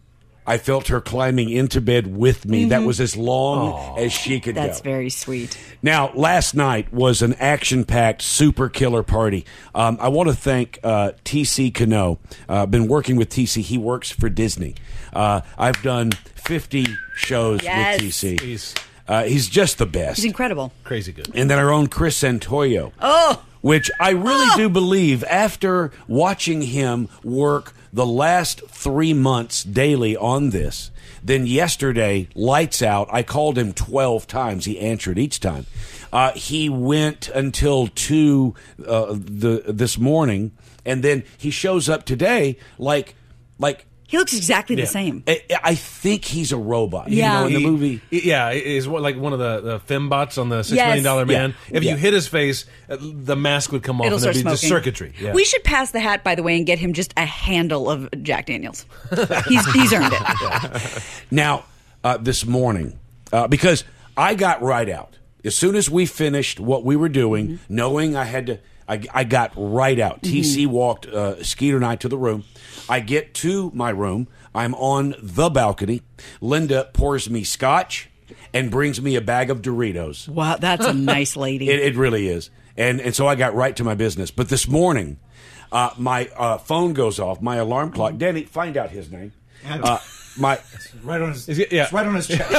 I felt her climbing into bed with me.
Mm-hmm.
That was as long Aww. as she could
That's
go.
very sweet.
Now, last night was an action-packed, super killer party. Um, I want to thank uh, T C Cano. Uh, I've been working with T C. He works for Disney. Uh, I've done fifty shows
Yes.
with T C.
He's,
uh, he's just the best.
He's incredible.
crazy good.
And then our own Chris Santoyo.
Oh!
Which I really
Oh!
do believe, after watching him work the last three months daily on this, then yesterday, lights out, I called him twelve times. He answered each time. Uh, he went until two uh, the this morning, and then he shows up today like like.
He looks exactly
Yeah.
the same.
I, I think he's a robot.
Yeah.
You know, in the
He-
movie.
he- yeah, he's what, like one of the, the fembots on the Six
Yes.
Million Dollar Man.
Yeah.
If
Yeah.
you hit his face, uh, the mask would come off,
It'll
and
start
there'd be just
smoking.
circuitry. Yeah.
We should pass the hat, by the way, and get him just a handle of Jack Daniels. He's he's earned it.
Now, uh, this morning, uh, because I got right out. As soon as we finished what we were doing, mm-hmm. knowing I had to, I, I got right out. Mm-hmm. T C walked uh, Skeeter and I to the room. I get to my room. I'm on the balcony. Linda pours me scotch and brings me a bag of Doritos.
Wow, that's a nice lady.
It, it really is. And and so I got right to my business. But this morning, uh, my uh, phone goes off, my alarm clock. Danny, find out his name. Uh, my
right on his,
Is it- yeah.
it's right on his chest.
dude.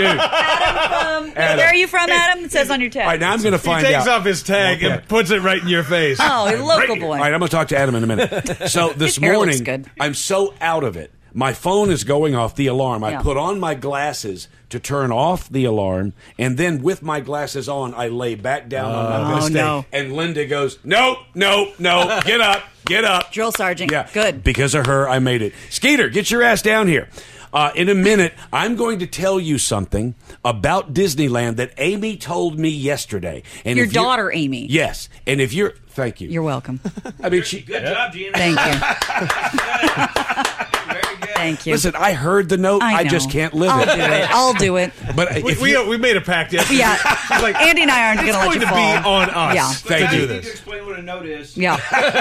Adam, um,
Adam.
where are you from, Adam? It says on your tag.
All right, now I'm going to find
he takes
out.
off his tag and puts it right in your face.
Oh, a local boy.
All right, I'm going to talk to Adam in a minute. So this
Hair looks
morning,
good.
I'm so out of it. My phone is going off the alarm. I
Yeah.
put on my glasses to turn off the alarm, and then with my glasses on, I lay back down on my
Oh,
mistake.
no.
And Linda goes, "No, no, no! Get up, get up!"
Drill sergeant.
Yeah,
Good.
Because of her, I made it. Skeeter, get your ass down here. Uh, in a minute, I'm going to tell you something about Disneyland that Amy told me yesterday. And
Your
if you're-
daughter, Amy.
Yes. And if you're... Thank you.
You're welcome.
I mean, she...
Good job, Gina.
Thank you. Thank you.
Listen, I heard the note. I,
I know.
just can't live
I'll
it.
do it. I'll do it.
But
We,
if
we,
you-
we made a pact yesterday.
Yeah.
She's like,
Andy and I aren't going to
it's
let you
going to
fall.
be on us
Yeah.
Thank
to
you.
do
You need to
this.
explain what a note is.
Yeah.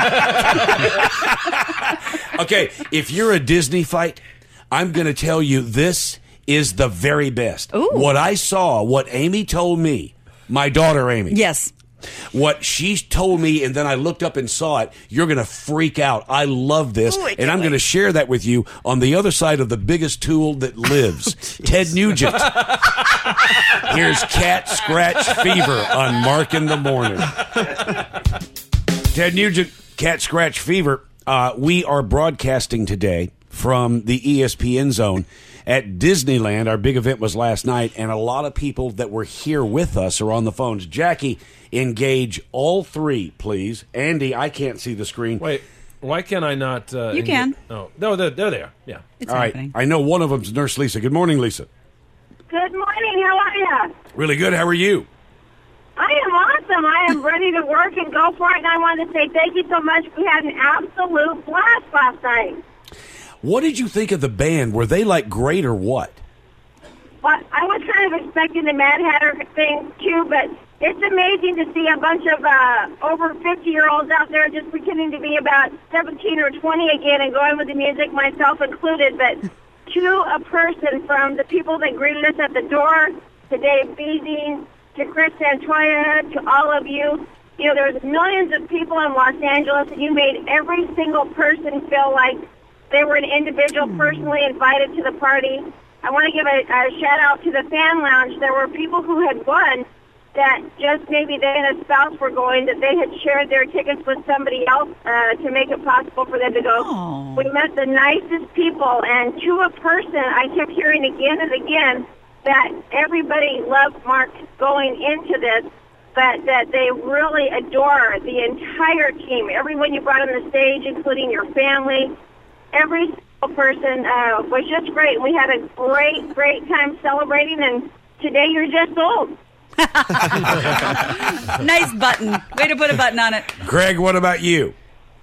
Okay, if you're a Disney fight, I'm going to tell you this is the very best.
Ooh.
What I saw, what Amy told me, my daughter Amy.
Yes.
What she told me, and then I looked up and saw it, you're going to freak out. I love this,
Ooh, I can't
and I'm going to
wait.
share that with you on the other side of the biggest tool that lives, Ted Nugent. Here's Cat Scratch Fever on Mark in the Morning. Ted Nugent, Cat Scratch Fever. Uh, we are broadcasting today from the E S P N Zone at Disneyland. Our big event was last night, and a lot of people that were here with us are on the phones. Jackie, engage all three, please. Andy, I can't see the screen.
Wait, why can I not? Uh,
You
engage-
can.
Oh, no, they're, they're there. Yeah.
It's
all right,
happening.
I know one of them's Nurse Lisa. Good morning, Lisa.
Good morning. How are you?
Really good. How are you?
I am awesome. I am ready to work and go for it. And I want to say thank you so much. We had an absolute blast last night.
What did you think of the band? Were they like great or what?
But I was kind of expecting the Mad Hatter thing too, but it's amazing to see a bunch of uh, over fifty-year-olds out there just pretending to be about seventeen or twenty again and going with the music, myself included. But to a person, from the people that greeted us at the door, to Dave Beasing, to Chris Santoya, to all of you, you know, there's millions of people in Los Angeles, and you made every single person feel like they were an individual personally invited to the party. I want to give a, a shout-out to the fan lounge. There were people who had won that just maybe they and a spouse were going, that they had shared their tickets with somebody else uh, to make it possible for them to go.
Oh.
We met the nicest people, and to a person, I kept hearing again and again that everybody loved Mark going into this, but that they really adore the entire team, everyone you brought on the stage, including your family. Every single person uh, was just great. We had a great, great time celebrating, and today you're just old.
Nice button. Way to put a button on it.
Greg, what about you?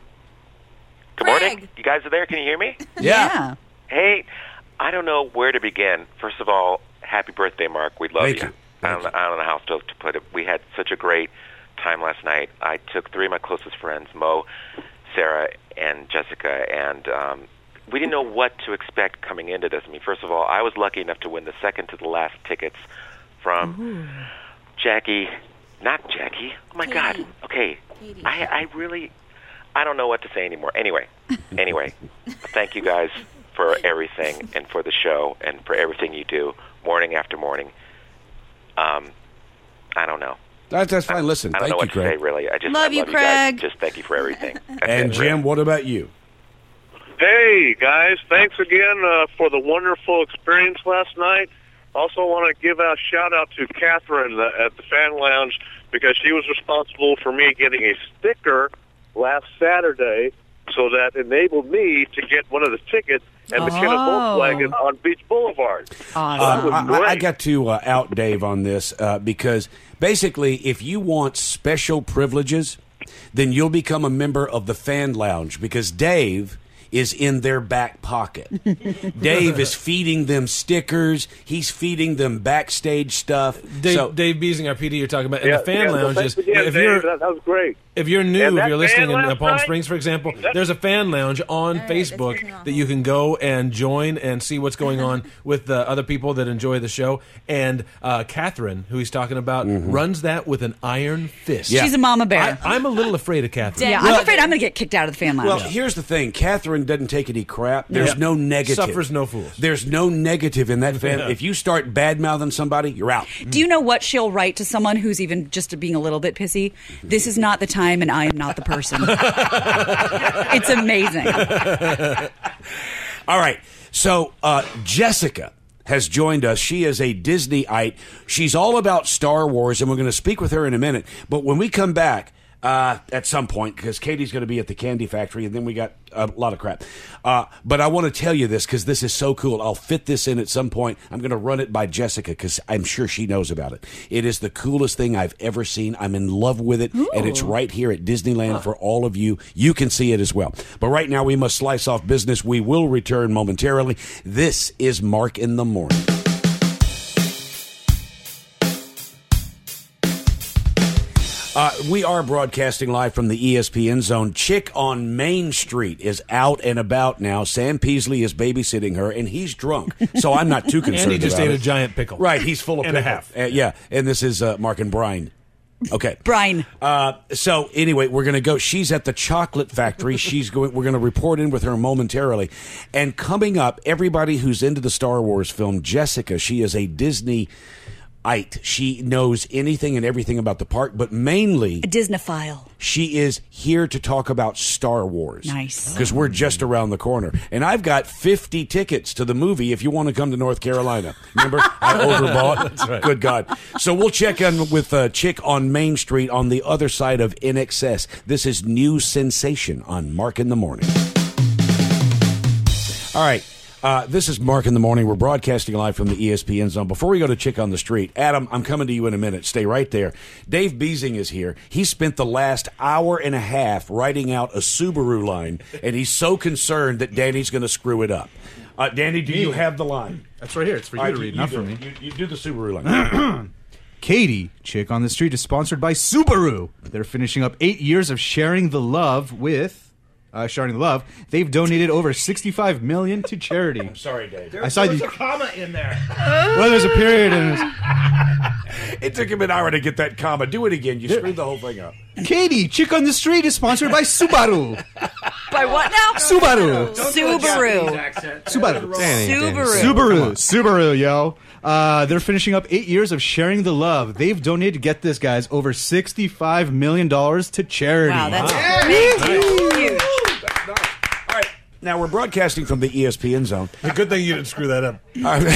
Good morning. You guys are there? Can you hear me?
Yeah.
Hey, I don't know where to begin. First of all, happy birthday, Mark. We love
Thank
you.
you.
I don't, know, I don't know how else to put it. We had such a great time last night. I took three of my closest friends, Mo, Sarah, and Jessica, and um, we didn't know what to expect coming into this. I mean, first of all, I was lucky enough to win the second to the last tickets from
Ooh.
Jackie. Not Jackie. Oh, my God. Okay. I, I really... I don't know what to say anymore. Anyway, anyway, thank you guys for everything and for the show and for everything you do morning after morning. Um, I don't know.
That's, that's fine. Listen,
I don't
thank
know
you,
what to
Greg.
say, really. I just
Love
I
you,
love
Craig.
You guys. Just thank you for everything. That's
And
it,
Jim,
really.
what about you?
Hey, guys. Thanks again uh, for the wonderful experience last night. Also want to give a shout-out to Catherine uh, at the Fan Lounge because she was responsible for me getting a sticker last Saturday, so that enabled me to get one of the tickets and the Kenneth
Oh.
Volkswagen on Beach Boulevard.
Awesome.
That was
I, I
great.
got to uh, out Dave on this uh, because basically, if you want special privileges, then you'll become a member of the Fan Lounge because Dave is in their back pocket. Dave is feeding them stickers. He's feeding them backstage stuff.
Dave,
so,
Dave Beasing, our P D, you're talking about, and
Yeah,
the fan
yeah, so
lounge
thanks
is
again,
if
Dave.
you're
That, that was great.
if you're new,
And
if
that
you're listening
fan
in uh,
last
Palm
night-
Springs, for example,
That-
there's a fan lounge on Facebook that you can go and join and see what's going on with the other people that enjoy the show. And uh, Catherine, who he's talking about, runs that with an iron fist.
Yeah.
She's a mama bear.
I, I'm a little afraid of Catherine.
yeah, I'm afraid I'm going to get kicked out of the fan lounge.
well, here's the thing. Catherine doesn't take any crap. There's
Yeah.
no negative.
Suffers no fools.
There's no negative in that fan.
Yeah.
If you start bad-mouthing somebody, you're out.
Do you know what she'll write to someone who's even just being a little bit pissy? This is not the time, and I am not the person. It's amazing.
All right. So uh, Jessica has joined us. She is a Disneyite. She's all about Star Wars, and we're going to speak with her in a minute. But when we come back, Uh, at some point, because Katie's going to be at the candy factory, and then we got a lot of crap. Uh, but I want to tell you this because this is so cool. I'll fit this in at some point. I'm going to run it by Jessica because I'm sure she knows about it. It is the coolest thing I've ever seen. I'm in love with it, Ooh. and it's right here at Disneyland huh. for all of you. You can see it as well. But right now, we must slice off business. We will return momentarily. This is Mark in the Morning. Uh, we are broadcasting live from the E S P N Zone. Chick on Main Street is out and about now. Sam Peasley is babysitting her, and he's drunk, so I'm not too concerned.
And he just
about
ate
it.
a giant pickle.
Right, he's full of
and
pickle.
a half.
Uh, yeah, and this is uh, Mark and Brian. Okay,
Brian.
Uh, so anyway, we're going to go. She's at the chocolate factory. She's going. We're going to report in with her momentarily. And coming up, everybody who's into the Star Wars film, Jessica. She is a Disney. She knows anything and everything about the park, but mainly
a Disneyphile.
She is here to talk about Star Wars.
Nice.
Because we're just around the corner. And I've got fifty tickets to the movie if you want to come to North Carolina. Remember? I overbought.
That's right.
Good God. So we'll check in with uh, Chick on Main Street on the other side of N X S. This is New Sensation on Mark in the Morning. All right. Uh, this is Mark in the Morning. We're broadcasting live from the E S P N Zone. Before we go to Chick on the Street, Adam, I'm coming to you in a minute. Stay right there. Dave Beasing is here. He spent the last hour and a half writing out a Subaru line, and he's so concerned that Danny's going to screw it up. Uh, Danny, do
Me?
you have the line?
That's right here. It's for you
All
to
right,
read,
you
not
do
for
it.
me.
You, you do the Subaru line.
Katie, Chick on the Street, is sponsored by Subaru. They're finishing up eight years of sharing the love with... Uh, sharing the love, they've donated over sixty-five million dollars to charity.
I'm sorry, Dave.
I saw
There's
the
a comma in there.
well, there's a period in this.
It took him an hour to get that comma. Do it again. You screwed the whole thing up.
Katie, Chick on the Street is sponsored by Subaru.
By what now?
Subaru.
Subaru.
Subaru.
Danny, Danny.
Subaru.
Subaru. Subaru, yo. Uh, they're finishing up eight years of sharing the love. They've donated, get this, guys, over sixty-five million dollars to charity.
Wow, that's
Wow.
huge.
All right. Now, we're broadcasting from the E S P N Zone.
The good thing you didn't screw that up.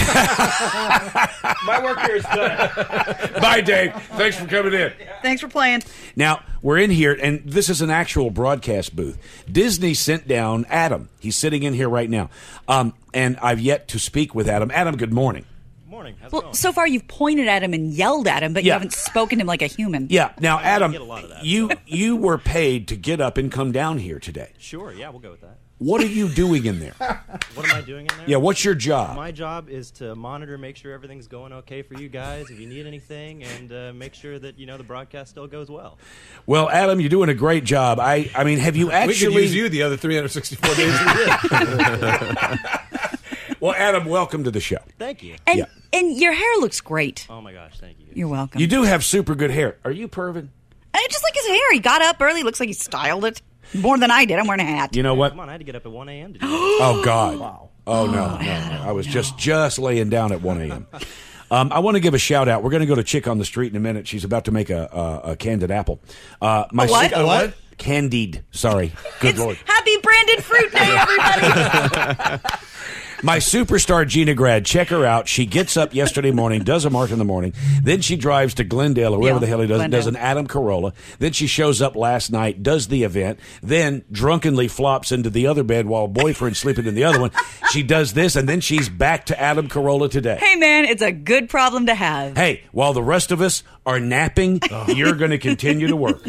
My work here is done.
Bye, Dave. Thanks for coming in.
Thanks for playing.
Now, we're in here, and this is an actual broadcast booth. Disney sent down Adam. He's sitting in here right now. Um, and I've yet to speak with Adam. Adam, good morning.
Morning. How's it
Well,
going?
so far you've pointed at him and yelled at him, but you
Yeah.
haven't spoken to him like a human.
Yeah. Now, Adam,
get a lot of that,
you you were paid to get up and come down here today.
Sure, yeah, we'll go with that.
What are you doing in there?
What am I doing in there?
Yeah, what's your job?
My job is to monitor, make sure everything's going okay for you guys, if you need anything, and uh, make sure that, you know, the broadcast still goes well.
Well, Adam, you're doing a great job. I, I mean, have you actually...
We could use you the other three hundred sixty-four days of the year.
Well, Adam, welcome to the show.
Thank you.
And
Yeah.
and your hair looks great.
Oh, my gosh, thank you.
You're welcome.
You do have super good hair. Are you perving?
Uh, just like his hair. He got up early. Looks like he styled it more than I did. I'm wearing a hat.
You know what?
Come on, I had to get up at one a.m. to do that.
Oh, God. Wow. Oh, no, no, no. I was just, just laying down at one a.m. Um, I want to give a shout out. We're going to go to Chick on the Street in a minute. She's about to make a, a, a candied apple. Uh, my
A what?
sister-
A what?
Candied. Sorry. Good
It's
Lord.
Happy Branded Fruit Day, everybody.
My superstar Gina Grad, check her out. She gets up yesterday morning, does a Mark in the Morning. Then she drives to Glendale or wherever
Yeah,
the hell he does,
Glendale.
does an Adam Carolla. Then she shows up last night, does the event, then drunkenly flops into the other bed while boyfriend's sleeping in the other one. She does this, and then she's back to Adam Carolla today.
Hey, man, it's a good problem to have.
Hey, while the rest of us are napping, you're going to continue to work.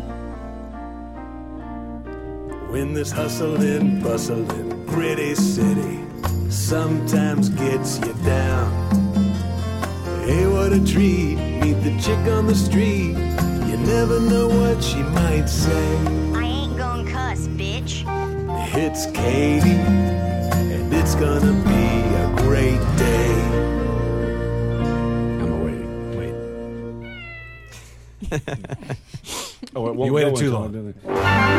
When this hustling, bustling, gritty city sometimes gets you down. Hey, what a treat, meet the chick on the street. You never know what she might say.
I ain't gonna cuss, bitch.
It's Katie, and it's gonna be a great day.
I'm waiting. Wait. Oh, it won't
You waited
go
too
until-
long.
All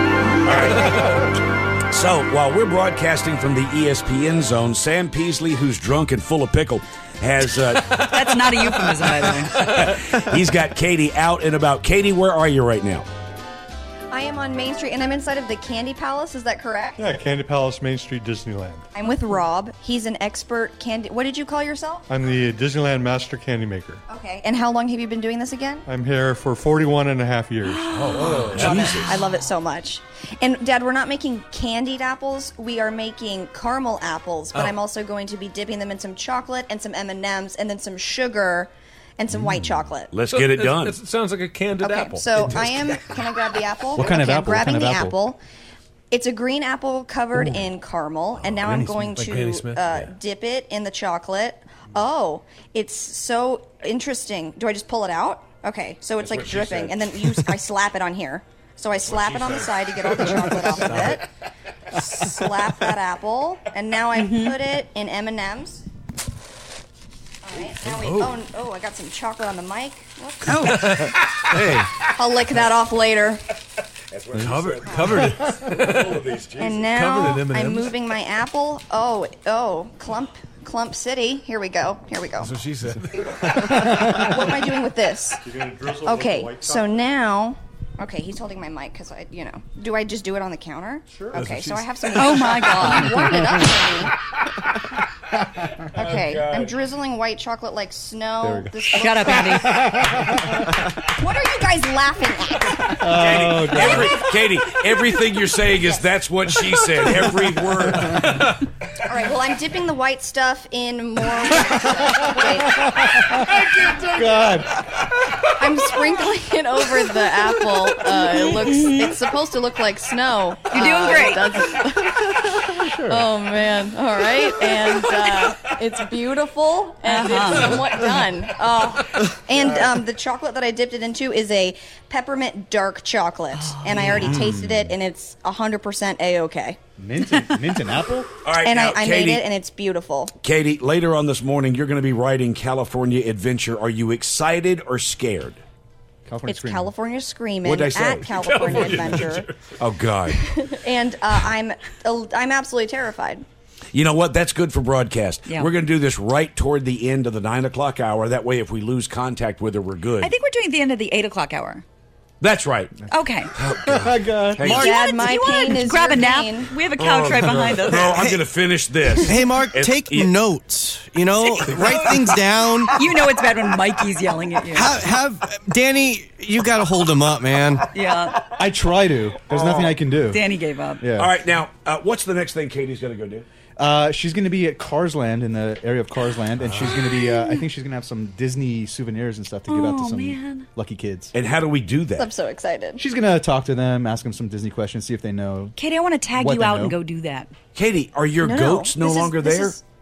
right. So while we're broadcasting from the E S P N Zone, Sam Peasley, who's drunk and full of pickle, has uh,
That's not a euphemism, by the way.
he's got Katie out and about. Katie, where are you right now?
I am on Main Street, and I'm inside of the Candy Palace. Is that correct?
Yeah, Candy Palace, Main Street, Disneyland.
I'm with Rob. He's an expert candy. What did you call yourself?
I'm the Disneyland Master Candy Maker.
Okay. And how long have you been doing this again?
I'm here for forty-one and a half years.
Oh, Jesus. I love it so much. And, Dad, we're not making candied apples. We are making caramel apples, but
Oh.
I'm also going to be dipping them in some chocolate and some M and M's and then some sugar and some white chocolate.
Let's
So
get it
it's-
done.
it's- It sounds like a candied
Okay,
apple.
so I am. Can I grab the apple?
What kind of
Okay, I'm
apple? What
grabbing
kind of
the
apple?
apple. It's a green apple covered in caramel, and now I'm
Granny
going
Smith.
Like Granny
to
Smith?
uh,
Yeah.
dip it in the chocolate. Oh, it's so interesting. Do I just pull it out? Okay, so it's
That's
like
what she
dripping,
said.
and then you, I slap it on here. So I slap it on the side to get all the chocolate off of it. Slap that apple, and now I put it in M and M's. All right, now we. Oh, oh, I got some chocolate on the mic. Whoops.
Oh.
Hey.
I'll lick that off later.
Covered, covered it.
And now
Covered in M and M's.
I'm moving my apple. Oh, oh, clump, clump city. Here we go. Here we go.
That's what she said.
What am I doing with this?
You're gonna drizzle with the
Okay,
white
so
chocolate.
now. Okay, he's holding my mic because I, you know. Do I just do it on the counter? Sure.
That's
Okay,
what
so
she
I have some.
Oh, my God.
You warmed it up for me. Okay, I'm drizzling white chocolate like snow.
There we go.
This
Shut up, Andy.
What are you guys laughing at?
Oh, God.
Every, Katie, everything you're saying is that's what she said. Every word.
All right, well, I'm dipping the white stuff in more. Wait.
God.
I'm sprinkling it over the apple. Uh, it looks. It's supposed to look like snow.
You're doing
Uh,
great.
it doesn't. Oh man! All right, and uh, it's beautiful and
Uh-huh.
it's somewhat done. Oh, and um, the chocolate that I dipped it into is a peppermint dark chocolate, and I already tasted it, and it's one hundred percent a-okay.
Mint and, mint and apple?
All right,
And
now,
I, I
Katie,
made it, and it's beautiful.
Katie, later on this morning, you're going to be writing California Adventure. Are you excited or scared?
California
It's
Screaming.
California Screaming
What'd I say?
at California Adventure,
Oh, God.
and uh, I'm I'm absolutely terrified.
You know what? That's good for broadcast.
Yeah.
We're going to do this right toward the end of the nine o'clock hour. That way, if we lose contact with her, we're good.
I think we're doing the end of the eight o'clock hour.
That's right.
Okay.
Oh, God.
Hey,
You
Dad,
wanna-
my
you wanna
pain is
grab
your
a nap?
pain.
We have a couch right behind us.
no, I'm going to finish this.
Hey, Mark,
It's-
take
yeah.
notes. You know, write things down.
You know it's bad when Mikey's yelling at you.
Have, have Danny, you got to hold him up, man.
Yeah.
I try to. There's nothing I can do.
Danny gave up.
Yeah.
All right, now, uh, what's the next thing Katie's going to go do?
Uh, she's going to be at Carsland, in the area of Carsland, and she's going to be, uh, I think she's going to have some Disney souvenirs and stuff to give out to
Oh,
some
man.
lucky kids.
And how do we do
I'm
that?
so excited.
She's going to talk to them, ask them some Disney questions, see if they know.
Katie, I want to tag
What
you
they
out
know.
and go do that.
Katie, are your
No, no.
goats no
This is-
longer
this
there?
is-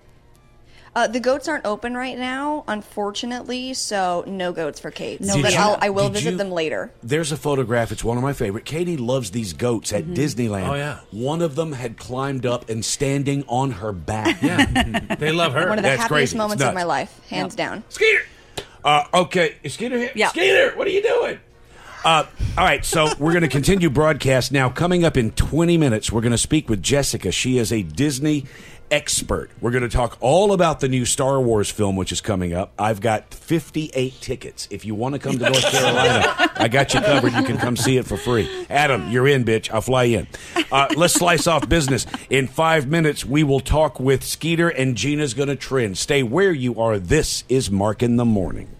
Uh, the goats aren't open right now, unfortunately, so no goats for Kate.
No
but
goats.
I'll, I will
Did
visit
you-
them later.
There's a photograph. It's one of my favorite. Katie loves these goats at Disneyland.
Oh, yeah.
One of them had climbed up and standing on her back.
Yeah, they love her.
One of the
That's
happiest
crazy. It's
moments of
nuts.
my life, hands down.
Skeeter! Uh, okay, is Skeeter here?
Yeah.
Skeeter, what are you doing? Uh, all right, so we're going to continue broadcast now. Coming up in twenty minutes, we're going to speak with Jessica. She is a Disney expert. We're going to talk all about the new Star Wars film, which is coming up. I've got fifty-eight tickets. If you want to come to North Carolina, I got you covered. You can come see it for free. Adam, you're in, bitch. I'll fly you in. Uh, let's slice off business. In five minutes, we will talk with Skeeter, and Gina's going to trend. Stay where you are. This is Mark in the Morning.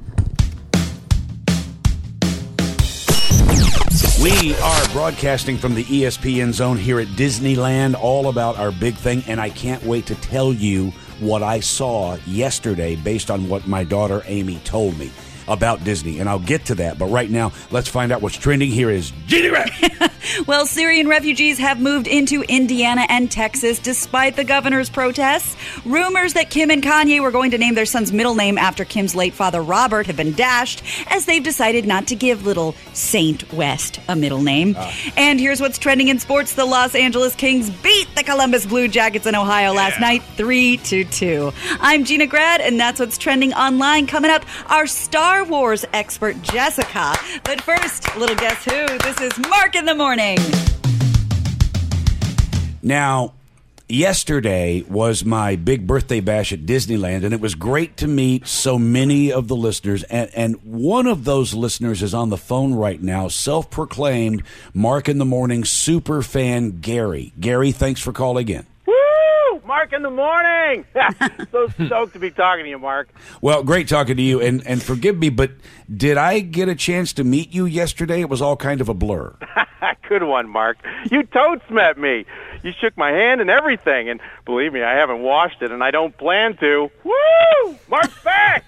We are broadcasting from the E S P N zone here at Disneyland, all about our big thing, and I can't wait to tell you what I saw yesterday based on what my daughter Amy told me about Disney, and I'll get to that. But right now, let's find out what's trending. Here is Gina Graff.
Well, Syrian refugees have moved into Indiana and Texas despite the governor's protests. Rumors that Kim and Kanye were going to name their son's middle name after Kim's late father, Robert, have been dashed as they've decided not to give little Saint West a middle name.
Uh.
And here's what's trending in sports. The Los Angeles Kings beat the Columbus Blue Jackets in Ohio last night three to two. I'm Gina Grad, and that's what's trending online. Coming up, our Star Wars expert, Jessica. But first, little guess who? This is Mark in the Morning.
Now, yesterday was my big birthday bash at Disneyland, and it was great to meet so many of the listeners. And, and one of those listeners is on the phone right now, self-proclaimed Mark in the Morning super fan Gary. Gary, thanks for calling in.
Woo! Mark in the Morning! So stoked to be talking to you, Mark.
Well, great talking to you, and, and forgive me, but did I get a chance to meet you yesterday? It was all kind of a blur.
Good one, Mark. You totes met me. You shook my hand and everything, and believe me, I haven't washed it, and I don't plan to. Woo! Mark's back!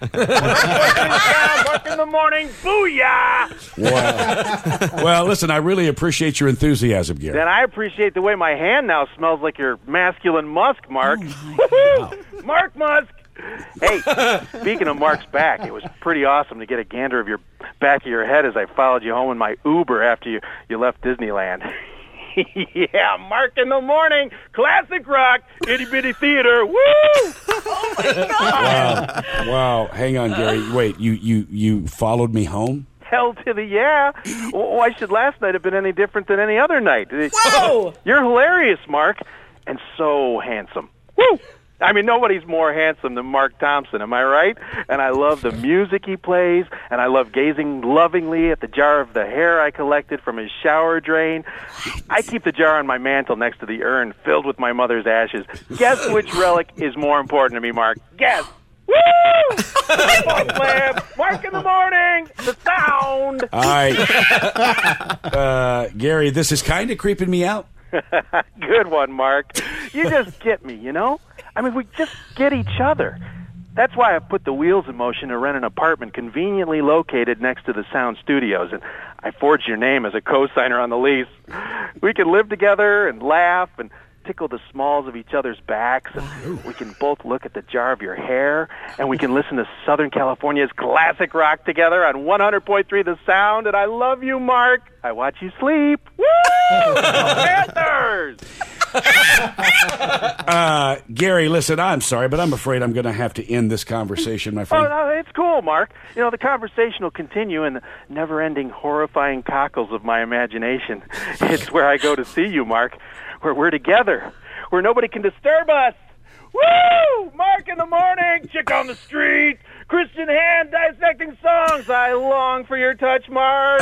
Mark in the Morning, booyah!
Wow. Well, listen, I really appreciate your enthusiasm, Gary.
Then I appreciate the way my hand now smells like your masculine musk, Mark.
Oh,
wow. Mark Musk! Hey, speaking of Mark's back, it was pretty awesome to get a gander of your back of your head as I followed you home in my Uber after you, you left Disneyland. Yeah, Mark in the Morning, classic rock, itty bitty theater. Woo! Oh my God!
Wow, wow. Hang on, Gary. Wait, you you you followed me home?
Hell to the yeah. Why should last night have been any different than any other night?
Whoa!
You're hilarious, Mark, and so handsome. Woo! I mean, nobody's more handsome than Mark Thompson, am I right? And I love the music he plays, and I love gazing lovingly at the jar of the hair I collected from his shower drain. I keep the jar on my mantle next to the urn filled with my mother's ashes. Guess which relic is more important to me, Mark? Guess! Woo! Mark in the Morning, the sound!
All right. Uh, Gary, this is kind of creeping me out.
Good one, Mark. You just get me, you know? I mean, we just get each other. That's why I put the wheels in motion to rent an apartment conveniently located next to the Sound Studios, and I forged your name as a co-signer on the lease. We can live together and laugh and tickle the smalls of each other's backs, and we can both look at the jar of your hair, and we can listen to Southern California's classic rock together on one hundred point three The Sound, and I love you, Mark. I watch you sleep. Woo! Panthers!
uh, Gary, listen, I'm sorry, but I'm afraid I'm going to have to end this conversation, my friend.
Oh, no, it's cool, Mark. You know, the conversation will continue in the never-ending, horrifying cockles of my imagination. It's where I go to see you, Mark, where we're together, where nobody can disturb us. Woo! Mark in the Morning, chick on the street, Christian hand dissecting songs. I long for your touch, Mark.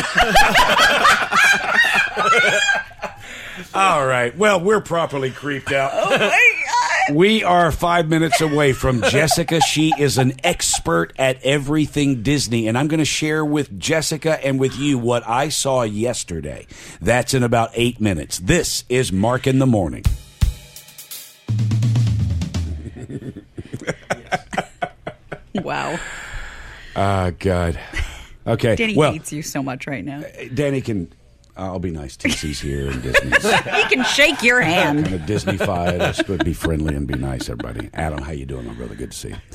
All right. Well, we're properly creeped out.
Oh, my God.
We are five minutes away from Jessica. She is an expert at everything Disney, and I'm going to share with Jessica and with you what I saw yesterday. That's in about eight minutes. This is Mark in the Morning.
Wow.
Oh, God. Okay.
Danny
well,
hates you so much right now.
Danny can... I'll be nice. T C's here and Disney's.
He can shake your hand.
Kind of Disney-fied. I'm supposed to be friendly and be nice, everybody. Adam, how you doing? I'm really good to see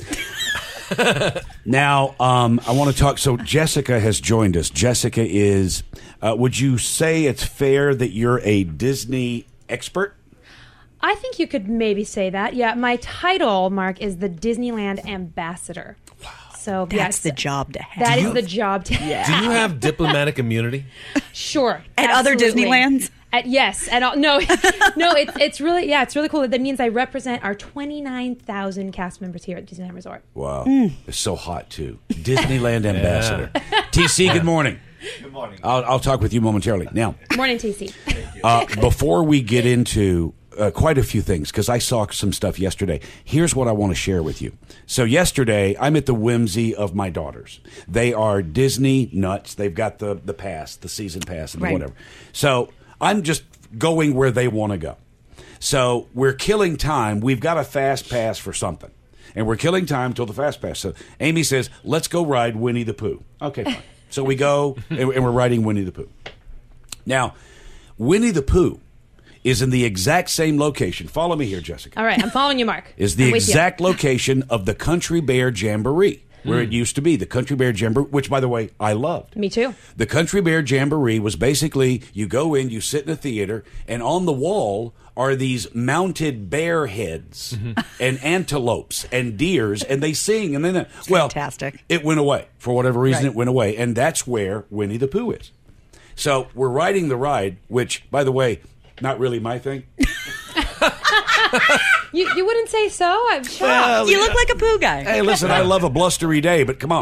you. Now, um, I want to talk. So Jessica has joined us. Jessica is, uh, would you say it's fair that you're a Disney expert?
I think you could maybe say that. Yeah, my title, Mark, is the Disneyland Ambassador. Wow. So
That's
yes,
the job to have.
That
Do
is
you-
the job to have.
Do you have diplomatic immunity?
Sure.
At other
absolutely.
Disneylands?
At, yes. At all, no, no. It's it's really yeah. It's really cool. That means I represent our twenty-nine thousand cast members here at Disneyland Resort.
Wow. It's so hot, too. Disneyland Ambassador. T C, good morning.
Good morning.
I'll, I'll talk with you momentarily. Now,
Morning, T C.
uh, before we get into uh, quite a few things, because I saw some stuff yesterday, here's what I want to share with you. So yesterday, I'm at the whimsy of my daughters. They are Disney nuts. They've got the, the pass, the season pass, and
Right.
whatever. So I'm just going where they want to go. So we're killing time. We've got a fast pass for something. And we're killing time till the fast pass. So Amy says, let's go ride Winnie the Pooh. Okay, fine. So we go, and and we're riding Winnie the Pooh. Now, Winnie the Pooh is in the exact same location. Follow me here, Jessica.
All right, I'm following you, Mark.
Is the
I'm with you.
exact location of the Country Bear Jamboree, where it used to be. The Country Bear Jamboree, which, by the way, I loved.
Me too.
The Country Bear Jamboree was basically you go in, you sit in a theater, and on the wall are these mounted bear heads and antelopes and deers, and they sing. And then, uh, well,
fantastic.
It went away. For whatever reason,
Right.
it went away. And that's where Winnie the Pooh is. So we're riding the ride, which, by the way, not really my thing.
you you wouldn't say so? I'm shocked.
Well,
You look like a poo guy.
Hey, listen, I love a blustery day, but come on.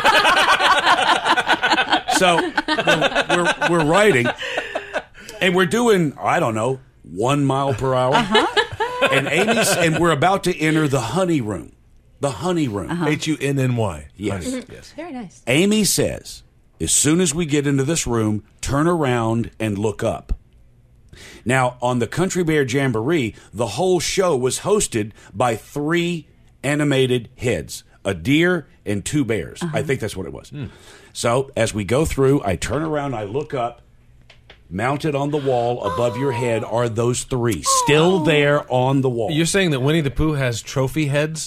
So we're, we're, we're riding, and we're doing, I don't know, one mile per hour. Uh-huh. And Amy's, and we're about to enter the honey room. The honey room.
Uh-huh. H U N N Y.
Yes.
Mm-hmm. yes. Very nice.
Amy says, as soon as we get into this room, turn around and look up. Now, on the Country Bear Jamboree, the whole show was hosted by three animated heads, a deer and two bears. Uh-huh. I think that's what it was. Mm. So, as we go through, I turn around, I look up. Mounted on the wall above your head are those three, still there on the wall.
You're saying that Winnie the Pooh has trophy heads?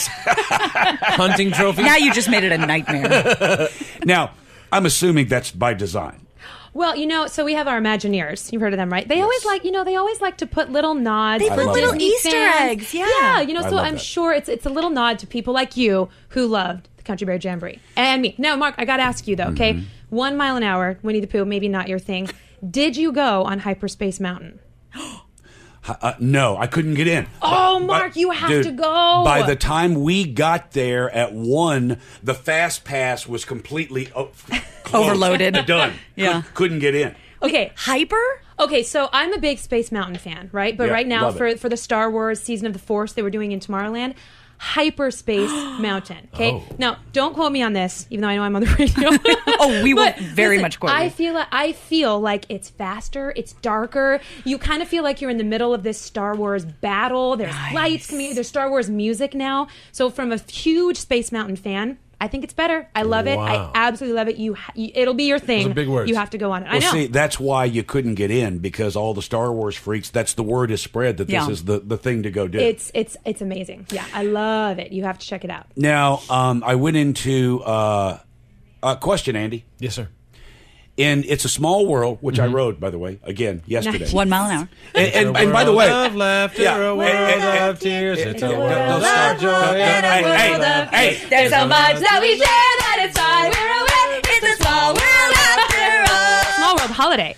Hunting trophies?
Now you just made it a nightmare.
Now, I'm assuming that's by design.
Well, you know, so we have our Imagineers. You've heard of them, right? They yes. always like, you know, they always like to put little nods.
They put little
Disney
Easter
fans.
eggs, yeah.
Yeah, you know,
I
so
love
I'm
that.
sure it's it's a little nod to people like you who loved the Country Bear Jamboree. And me. Now, Mark, I got to ask you, though, okay?
Mm-hmm.
One mile an hour, Winnie the Pooh, maybe not your thing. Did you go on Hyperspace Mountain?
Uh, no, I couldn't get in.
Oh, Mark, you have
Dude,
to go.
By the time we got there at one, the fast pass was completely o-
Overloaded.
Done.
Yeah.
Could, couldn't get in.
Okay.
Hyper?
Okay, so I'm a big Space Mountain fan, right? But
Yeah,
right now,
love
for,
it.
for the Star Wars Season of the Force they were doing in Tomorrowland, Hyperspace Mountain. Okay,
Oh.
now don't quote me on this, even though I know I'm on the radio.
Oh, we will
But
very
listen,
much quote
I
you.
feel like, I feel like it's faster, it's darker. You kind of feel like you're in the middle of this Star Wars battle. There's lights coming. There's Star Wars music now. So from a huge Space Mountain fan, I think it's better. I love it.
Wow.
I absolutely love it. You, ha- you it'll be your thing.
Those are big words.
You have to go on it. I
Well,
know.
see, that's why you couldn't get in, because all the Star Wars freaks, that's the word is spread that this
Yeah.
is the, the thing to go do.
It's it's it's amazing. Yeah, I love it. You have to check it out.
Now, um, I went into uh, a question, Andy.
Yes, sir.
In It's a Small World, which
Mm-hmm.
I rode, by the way, again, yesterday.
Nice. One mile an hour.
And, and, and by the way,
of laughter,
yeah,
a world
and- and-
of tears. It's a
and-
world
and-
of
and-
joy.
and-
and a
hey,
world of
hey,
peace.
hey,
There's so much that we share that it's fine. We're away. It's a small world after all. Small world holiday.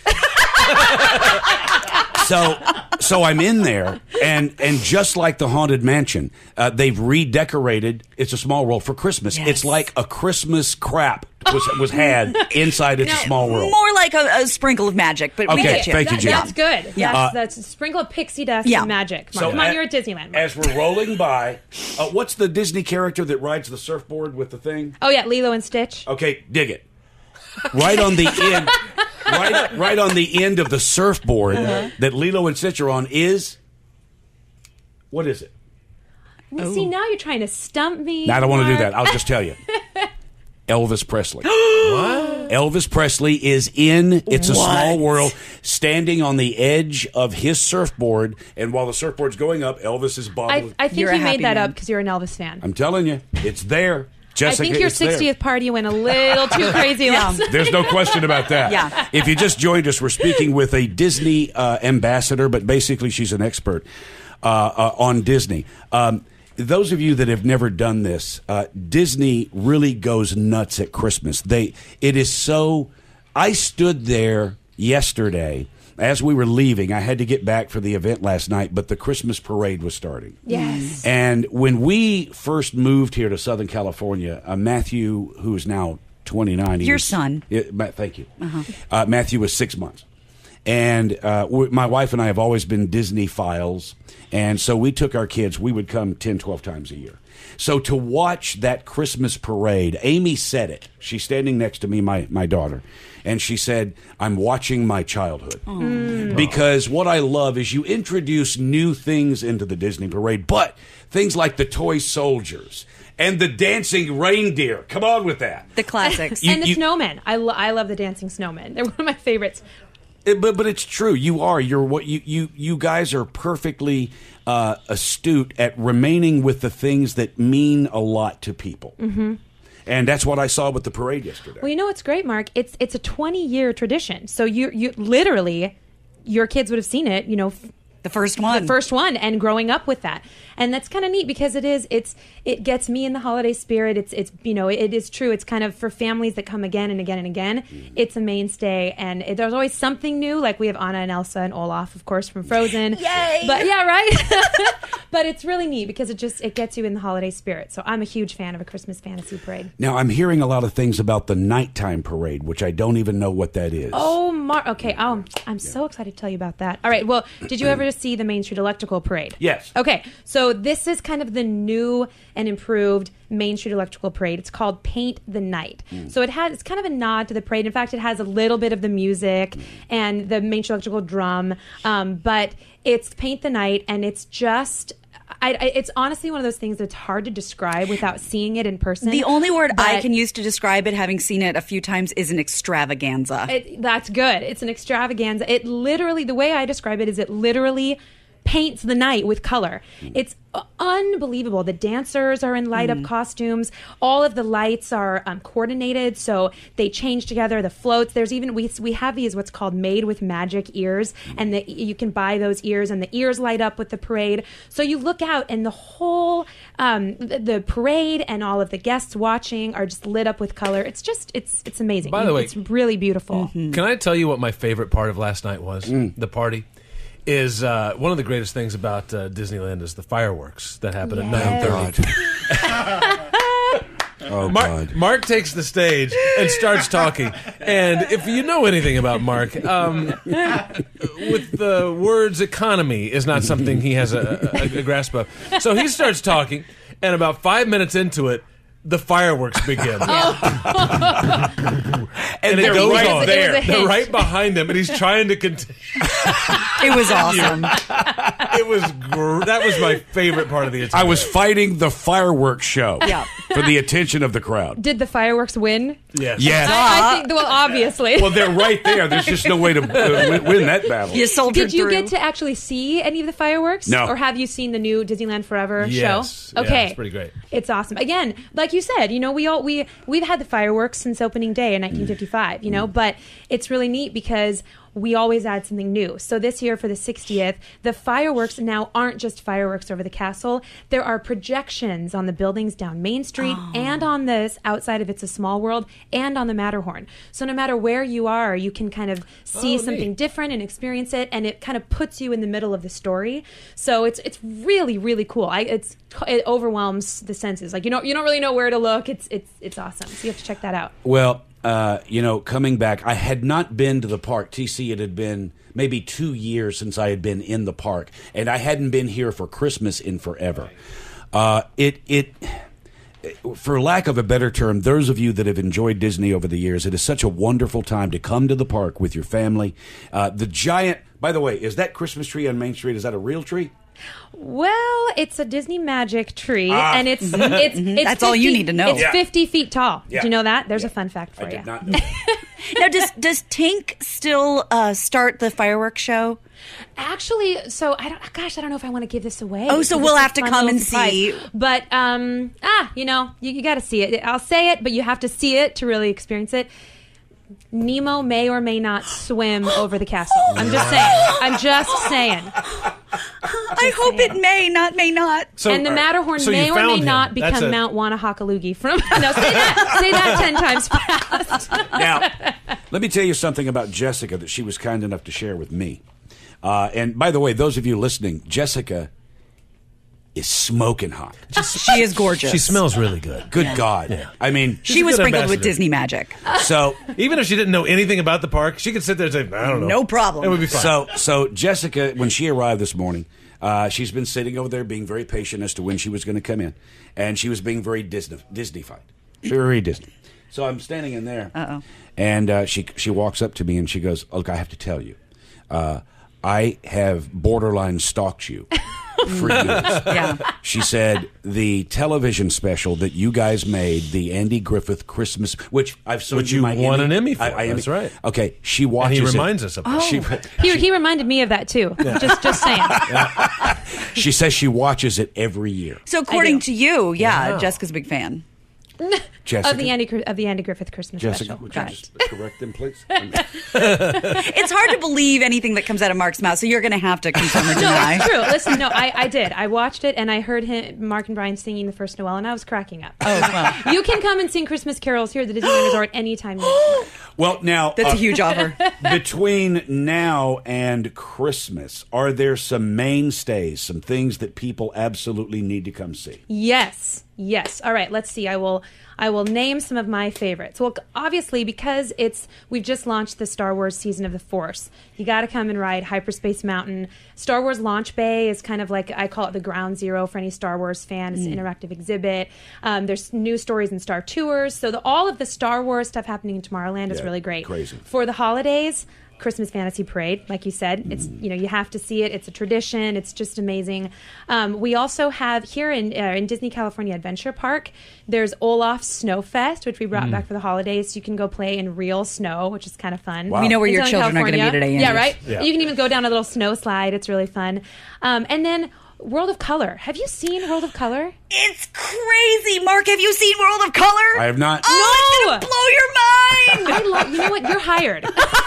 so so I'm in there, and and just like the Haunted Mansion, uh, they've redecorated It's a Small World for Christmas.
Yes.
It's like a Christmas crap was was had inside It's a Small World.
More like a, a sprinkle of magic, but we
Okay,
get you.
thank you,
That-
Jim.
That's good.
Yeah.
That's,
Uh,
that's a sprinkle of pixie dust
Yeah.
and magic.
So
Come on,
a-
you're at Disneyland.
As we're rolling by, uh, what's the Disney character that rides the surfboard with the thing?
Oh yeah, Lilo and Stitch.
Okay, dig it. Right on the end, right, right on the end of the surfboard
Uh-huh.
that Lilo and Stitch are on is, what is it?
See, now you're trying to stump me.
Now, I don't want to do
Mark.
that. I'll just tell you. Elvis Presley. What? Elvis Presley is in It's a
What?
Small World, standing on the edge of his surfboard, and while the surfboard's going up, Elvis is
I,
bobbling.
I think
You're a
you made
happy
that
man.
up because you're an Elvis fan.
I'm telling you, it's there. Jessica,
I think your
it's there.
sixtieth party went a little too crazy last night.
There's no question about that.
Yeah.
If you just joined us, we're speaking with a Disney uh, ambassador, but basically she's an expert uh, uh, on Disney. Um, those of you that have never done this, uh, Disney really goes nuts at Christmas. They, it is so. I stood there yesterday as we were leaving. I had to get back for the event last night, but the Christmas parade was starting.
Yes.
And when we first moved here to Southern California, uh, Matthew, who is now twenty-nine, he
Your
was-
son.
Yeah, Ma- thank you.
Uh-huh.
Uh, Matthew was six months. And uh, we, my wife and I have always been Disney files. And so we took our kids, we would come ten, twelve times a year. So to watch that Christmas parade, Amy said it. She's standing next to me, my, my daughter. And she said, I'm watching my childhood.
Mm.
Because what I love is you introduce new things into the Disney parade, but things like the toy soldiers and the dancing reindeer. Come on with that.
The classics.
You-
and the
you-
snowmen. I, lo- I love the dancing snowmen. They're one of my favorites.
It- but but it's true. You are. You're what you you you guys are perfectly uh, astute at remaining with the things that mean a lot to people.
Mm-hmm.
And that's what I saw with the parade yesterday.
Well, you know what's great, Mark? It's it's a twenty year tradition. So you you literally, your kids would have seen it. You know, f-
The first one.
The first one, and growing up with that. And that's kind of neat because it is, it's, it gets me in the holiday spirit. It's, it's, you know, it is true. It's kind of for families that come again and again and again. It's a mainstay, and it, there's always something new. Like we have Anna and Elsa and Olaf, of course, from Frozen.
Yay!
But yeah, right? But it's really neat because it just, it gets you in the holiday spirit. So I'm a huge fan of A Christmas Fantasy Parade.
Now, I'm hearing a lot of things about the nighttime parade, which I don't even know what that is.
Oh, Mar- okay. Oh, I'm so excited to tell you about that. All right. Well, did you ever see the Main Street Electrical Parade?
Yes.
Okay. So this is kind of the new and improved Main Street Electrical Parade. It's called Paint the Night. Mm. So it has, it's kind of a nod to the parade. In fact, it has a little bit of the music mm. and the Main Street Electrical drum. Um, but it's Paint the Night, and it's just... I, I, it's honestly one of those things that's hard to describe without seeing it in person.
The only word I
But-
can use to describe it, having seen it a few times, is an extravaganza.
It, that's good. It's an extravaganza. It literally, the way I describe it is it literally paints the night with color. It's uh, unbelievable. The dancers are in light up
Mm.
costumes. All of the lights are um, coordinated, so they change together. The floats. There's even we we have these what's called made with magic ears, and the, you can buy those ears, and the ears light up with the parade. So you look out, and the whole um, the, the parade and all of the guests watching are just lit up with color. It's just it's it's amazing.
By the way-
it's really beautiful.
Can I tell you what my favorite part of last night was? The party. Is uh, one of the greatest things about uh, Disneyland is the fireworks that happen at nine thirty.
Oh,
Mark,
God.
Mark takes the stage and starts talking. And if you know anything about Mark, um, with the words economy is not something he has a, a, a grasp of. So he starts talking, and about five minutes into it, the fireworks begin. And it
they're
goes
right
on.
there.
It was a
They're
hint.
right behind him, and he's trying to continue.
It was awesome.
It was gr- that was my favorite part of the entire.
I was fighting the fireworks show
Yeah.
for the attention of the crowd.
Did the fireworks win?
Yes.
Yes.
I, I think, well, obviously.
Well, they're right there. There's just no way to uh, win, win that battle.
You soldiered
Did you
through.
get to actually see any of the fireworks?
No.
Or have you seen the new Disneyland Forever
Yes.
show?
Yeah,
Okay.
it's pretty great.
It's awesome. Again, like you said, you know, we all we we've had the fireworks since opening day in nineteen fifty-five, you know, but it's really neat because we always add something new. So this year for the sixtieth, the fireworks now aren't just fireworks over the castle. There are projections on the buildings down Main Street
Oh.
and on this outside of It's a Small World and on the Matterhorn. So no matter where you are, you can kind of see
Oh,
something
neat.
different and experience it, and it kind of puts you in the middle of the story. So it's it's really really cool. I it's it overwhelms the senses. Like you don't you don't really know where to look. It's it's it's awesome. So you have to check that out.
Well, uh, you know, coming back, I had not been to the park. T C, it had been maybe two years since I had been in the park, and I hadn't been here for Christmas in forever. Uh, it it. For lack of a better term, those of you that have enjoyed Disney over the years, it is such a wonderful time to come to the park with your family. Uh, the giant, by the way, is that Christmas tree on Main Street? Is that a real tree?
Well, it's a Disney magic tree,
Ah.
and it's
Mhm.
it's,
Mhm.
it's
That's all you
fifty
need to know.
It's
Yeah.
fifty feet tall.
Yeah.
Did you know that? There's a fun fact for
I
you.
did not know.
Now, does does Tink still uh, start the fireworks show?
Actually, so I don't. Gosh, I don't know if I want to give this away.
Oh, so
because
we'll
it's a
have to
fun
come
little
and
surprise.
see.
But um, ah, you know, you, you got to see it. I'll say it, but you have to see it to really experience it. Nemo may or may not swim over the castle. I'm just saying. I'm just saying.
I hope it may, not may not.
So,
and the
all right.
Matterhorn
So you
may or may
found him.
not
That's
become
a-
Mount Wanahakalugi from. No, say that. Say that ten times fast.
Now, let me tell you something about Jessica that she was kind enough to share with me. Uh, and by the way, those of you listening, Jessica is smoking hot.
She is gorgeous.
She smells really good.
Good God. I mean,
She
She's a
was
good
sprinkled with
ambassador.
Disney magic.
so
Even if she didn't know anything about the park, she could sit there and say, I don't know.
No problem.
It would be fine.
So, so Jessica, when she arrived this morning, uh, she's been sitting over there being very patient as to when she was going to come in, and she was being very Disney, Disney-fied, very Disney. So I'm standing in there,
Uh-oh.
and uh, she she walks up to me and she goes, "Look, I have to tell you, uh, I have borderline stalked you." For years.
Yeah.
She said the television special that you guys made, the Andy Griffith Christmas, which I've sold
Which
you
you
my
won
Emmy.
an Emmy for.
I, I
That's
Emmy.
right.
Okay, she watches.
And he
it.
reminds us of that.
She,
He, he reminded me of that too. Just just saying.
she says she watches it every year.
So according
I
to you, yeah,
Wow.
Jessica's a big fan.
Jessica?
Of the Andy of the Andy Griffith Christmas
Jessica,
special.
would you
Got
just
it.
correct them, please?
It's hard to believe anything that comes out of Mark's mouth, so you're going to have to confirm or
No,
deny.
it's true. Listen, no, I, I did. I watched it, and I heard him, Mark and Brian singing the first Noel, and I was cracking up.
Oh, wow.
You can come and sing Christmas carols here at the Disneyland Resort anytime you want.
Well, now
That's a huge offer.
Between now and Christmas, are there some mainstays, some things that people absolutely need to come see?
Yes. Yes. All right. Let's see. I will. I will name some of my favorites. Well, obviously, because it's we've just launched the Star Wars Season of the Force. You got to come and ride Hyperspace Mountain. Star Wars Launch Bay is kind of like I call it the ground zero for any Star Wars fan. It's an
Mm.
interactive exhibit. Um, there's news stories and Star Tours. So the, all of the Star Wars stuff happening in Tomorrowland is
Yeah,
really great.
crazy.
For the holidays, Christmas Fantasy Parade, like you said, it's you know you have to see it. It's a tradition. It's just amazing. Um, we also have here in uh, in Disney California Adventure Park. There's Olaf's Snow Fest, which we brought
Mm.
back for the holidays. So you can go play in real snow, which is kind of fun.
Wow. We know where
In
your
Southern
children are gonna be
California.
today,
Yeah,
Andy.
right.
Yeah.
You can even go down a little snow slide. It's really fun. Um, and then World of Color. Have you seen World of Color?
It's crazy, Mark. Have you seen World of Color?
I have not.
Oh, it's gonna blow your mind.
I love. You know what? You're hired.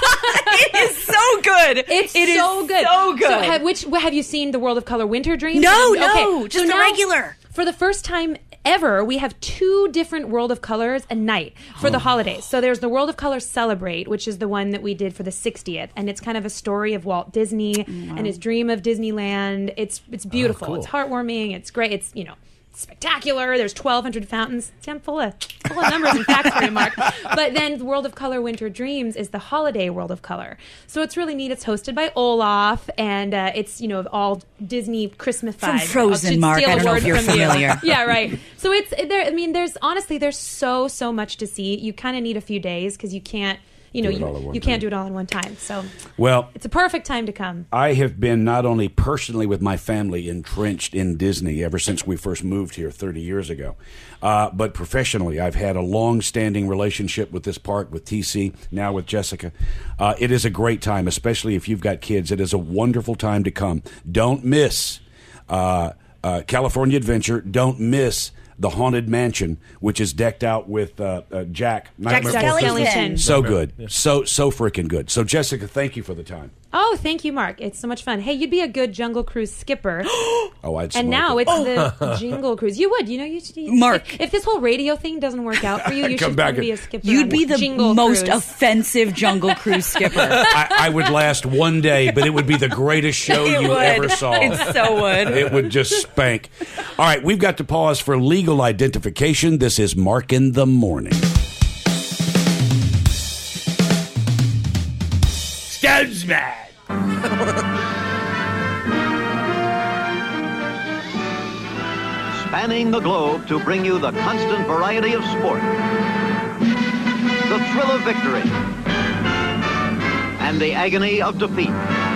It is so good.
It's
It is
so good.
so good.
So have, which have you seen the World of Color Winter Dreams?
No,
Okay,
no, just
so
the
now,
regular.
For the first time ever, we have two different World of Colors a night for the holidays. So there's the World of Color Celebrate, which is the one that we did for the sixtieth, and it's kind of a story of Walt Disney and his dream of Disneyland. It's it's beautiful.
cool.
It's heartwarming. It's great. It's you know. Spectacular. There's twelve hundred fountains. See, I'm full of full of numbers and facts for you, Mark. But then the World of Color Winter Dreams is the holiday World of Color. So it's really neat. It's hosted by Olaf, and uh, it's you know all Disney Christmas
From
vibes.
Frozen,
I'll just
Mark.
steal
I
a
don't know
word
if you're
from you.
familiar.
Yeah, right. So it's there. I mean, there's honestly there's so so much to see. You kind of need a few days because you can't you know
Do it all at
you,
one
you
time.
can't do it all in one time. So
Well,
it's a perfect time to come.
I have been not only personally with my family entrenched in Disney ever since we first moved here thirty years ago, uh, but professionally, I've had a long-standing relationship with this park, with T C, now with Jessica. Uh, it is a great time, especially if you've got kids. It is a wonderful time to come. Don't miss uh, uh, California Adventure. Don't miss the Haunted Mansion, which is decked out with uh, uh, Jack.
Jack
Nightmare Before Christmas.
Skellington.
So good. So, so freaking good. So, Jessica, thank you for the time.
Oh, thank you, Mark. It's so much fun. Hey, you'd be a good Jungle Cruise skipper.
Oh, I'd
And
smoke
now
it.
it's the Jingle Cruise. You would, you know, you should. you-
Mark.
if, if this whole radio thing doesn't work out for you, you
Come
should
back
come be
and-
a skipper.
You'd
on
be the
Jingle
most
Cruise.
offensive Jungle Cruise skipper.
I, I would last one day, but it would be the greatest show
It
you
would.
ever saw.
It so would.
It would just spank. All right, we've got to pause for legal identification. This is Mark in the Morning.
Studsman.
Spanning the globe to bring you the constant variety of sport, the thrill of victory, and the agony of defeat.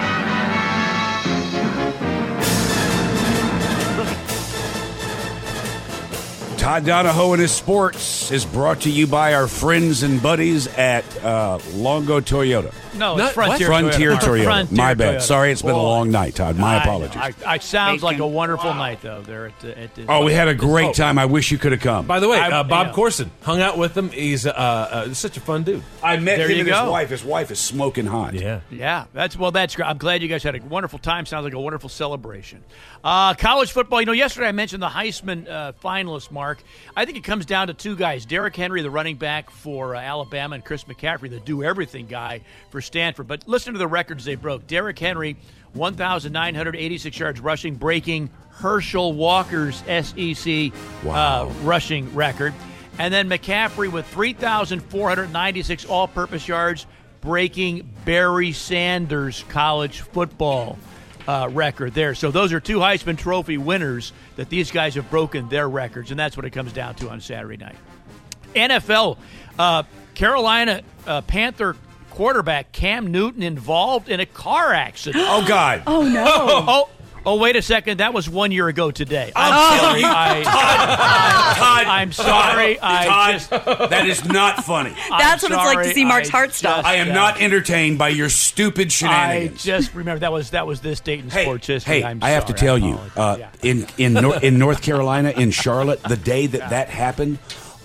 Todd Donahoe and his sports is brought to you by our friends and buddies at uh, Longo Toyota.
No, it's Frontier
Frontier
Toyota.
Toyota.
Frontier
My bad.
Toyota.
Sorry, it's been a
Boy.
long night, Todd. My
I-
apologies.
I, I sounds like a wonderful night though. There at the, at the
oh, we had a great time. I wish you could have come.
By the way,
I-
uh, Bob
yeah.
Corson hung out with him. He's uh, uh, such a fun dude.
I met
There
him
you
and his
go.
wife. His wife is smoking hot.
Yeah.
Yeah, that's well. That's great. I'm glad you guys had a wonderful time. Sounds like a wonderful celebration. Uh, college football. You know, yesterday I mentioned the Heisman uh, finalist. Mark, I think it comes down to two guys: Derrick Henry, the running back for uh, Alabama, and Chris McCaffrey, the do-everything guy for Stanford. But listen to the records they broke. Derrick Henry, one thousand nine hundred eighty-six yards rushing, breaking Herschel Walker's S E C uh, rushing record. And then McCaffrey with three thousand four hundred ninety-six all-purpose yards, breaking Barry Sanders' college football uh, record there. So those are two Heisman Trophy winners that these guys have broken their records, and that's what it comes down to on Saturday night. N F L, uh, Carolina uh, Panther quarterback Cam Newton involved in a car accident.
Oh, God.
Oh, no.
oh, oh, wait a second. That was one year ago today. I'm
Oh,
sorry. I,
Todd,
I'm sorry.
Todd,
I
Todd,
just,
that is not funny.
That's what it's like to see Mark's heart stop.
I am not entertained by your stupid
I
shenanigans.
just remember that was that was this date in
Hey,
sports history.
hey,
I'm
I have to
sorry.
tell
I
you,
apologize.
uh, in in Nor- in North Carolina, in Charlotte, the day that that happened,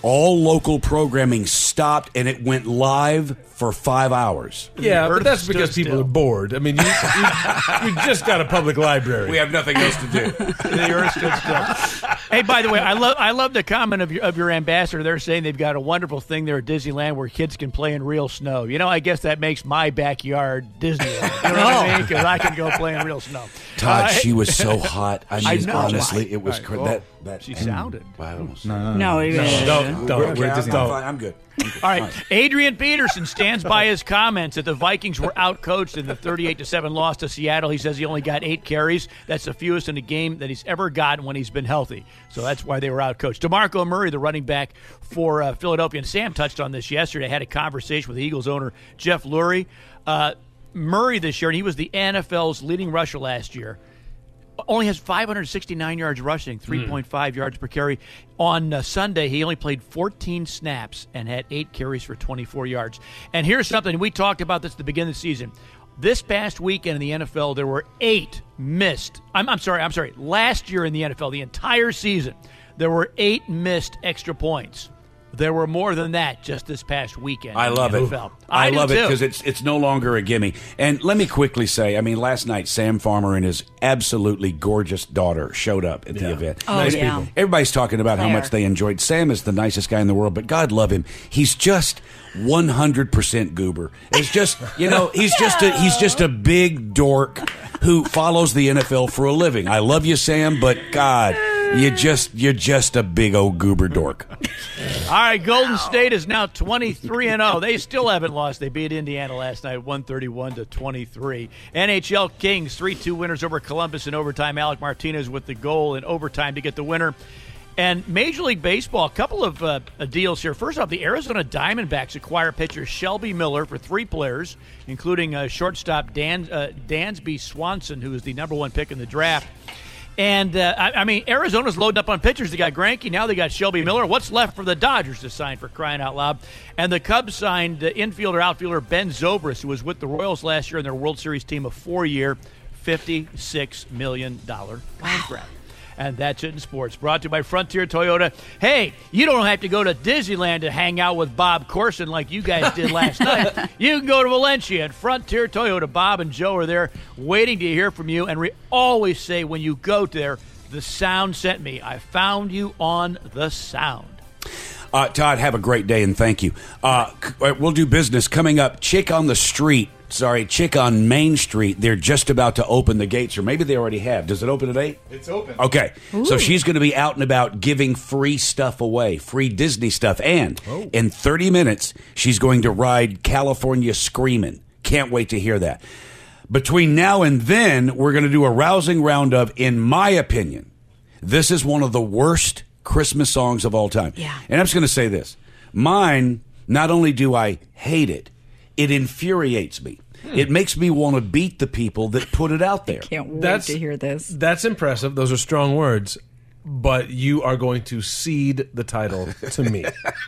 all local programming stopped, and it went live for five hours.
Yeah, but
Earth
that's
stood
because people
still.
are bored. I mean, you, you, you just got a public library.
We have nothing else to do.
The earth stood still. Hey, by the way, I love I love the comment of your of your ambassador. They're saying they've got a wonderful thing there at Disneyland where kids can play in real snow. You know, I guess that makes my backyard Disneyland. You know what I mean? Because I can go play in real snow.
Todd,
Uh,
she was so hot. I mean,
I know.
honestly, it was
All right,
cr-
well,
that that
she
mm,
sounded.
Wow.
No,
No, it-
Don't, don't.
We're okay,
We're
I'm,
just
I'm
don't.
fine. I'm good.
All right, Adrian Peterson stands by his comments that the Vikings were outcoached in the thirty-eight to seven loss to Seattle. He says he only got eight carries. That's the fewest in a game that he's ever gotten when he's been healthy. So that's why they were outcoached. DeMarco Murray, the running back for uh, Philadelphia, and Sam touched on this yesterday. I had a conversation with the Eagles owner, Jeff Lurie. Uh, Murray this year, and he was the N F L's leading rusher last year, only has five hundred sixty-nine yards rushing, three point five yards per carry. On uh, Sunday, he only played fourteen snaps and had eight carries for twenty-four yards. And here's something, we talked about this at the beginning of the season. This past weekend in the N F L, there were eight missed. I'm, I'm sorry, I'm sorry. Last year in the N F L, the entire season, there were eight missed extra points. There were more than that just this past weekend.
I
in
love
the
it.
N F L.
I,
I do
love it
too.
because it's it's no longer a gimme. And let me quickly say, I mean, last night Sam Farmer and his absolutely gorgeous daughter showed up at the
Yeah.
event.
Oh,
Nice
yeah.
people. Everybody's talking about how
Claire.
much they enjoyed. Sam is the nicest guy in the world, but God love him. He's just one hundred percent goober. It's just, you know, he's just a he's just a big dork who follows the N F L for a living. I love you, Sam, but God, you just you're just a big old goober dork.
All right, Golden State is now twenty-three and oh. They still haven't lost. They beat Indiana last night, one thirty-one to twenty-three. N H L Kings, three two winners over Columbus in overtime. Alec Martinez with the goal in overtime to get the winner. And Major League Baseball, a couple of uh, deals here. First off, the Arizona Diamondbacks acquire pitcher Shelby Miller for three players, including uh, shortstop Dan uh, Dansby Swanson, who is the number one pick in the draft. And, uh, I, I mean, Arizona's loading up on pitchers. They got Greinke. Now they got Shelby Miller. What's left for the Dodgers to sign, for crying out loud? And the Cubs signed uh, infielder, outfielder Ben Zobrist, who was with the Royals last year in their World Series team, a four-year, fifty-six million dollars contract. And that's it in sports. Brought to you by Frontier Toyota. Hey, you don't have to go to Disneyland to hang out with Bob Corson like you guys did last night. You can go to Valencia and Frontier Toyota. Bob and Joe are there waiting to hear from you. And we always say when you go there, the sound sent me. I found you on the sound.
Uh, Todd, have a great day, and thank you. Uh, c- we'll do business. Coming up, Chick on the Street. Sorry, Chick on Main Street. They're just about to open the gates, or maybe they already have. Does it open at eight?
It's open.
Okay.
Ooh.
So she's going to be out and about giving free stuff away, free Disney stuff. And in thirty minutes, she's going to ride California Screamin'. Can't wait to hear that. Between now and then, we're going to do a rousing round of, in my opinion, this is one of the worst Christmas songs of all time.
Yeah.
And I'm just going to say this. Mine, not only do I hate it, it infuriates me. It makes me want to beat the people that put it out there.
Can't wait
That's-
to hear this.
That's impressive. Those are strong words. But you are going to cede the title to me.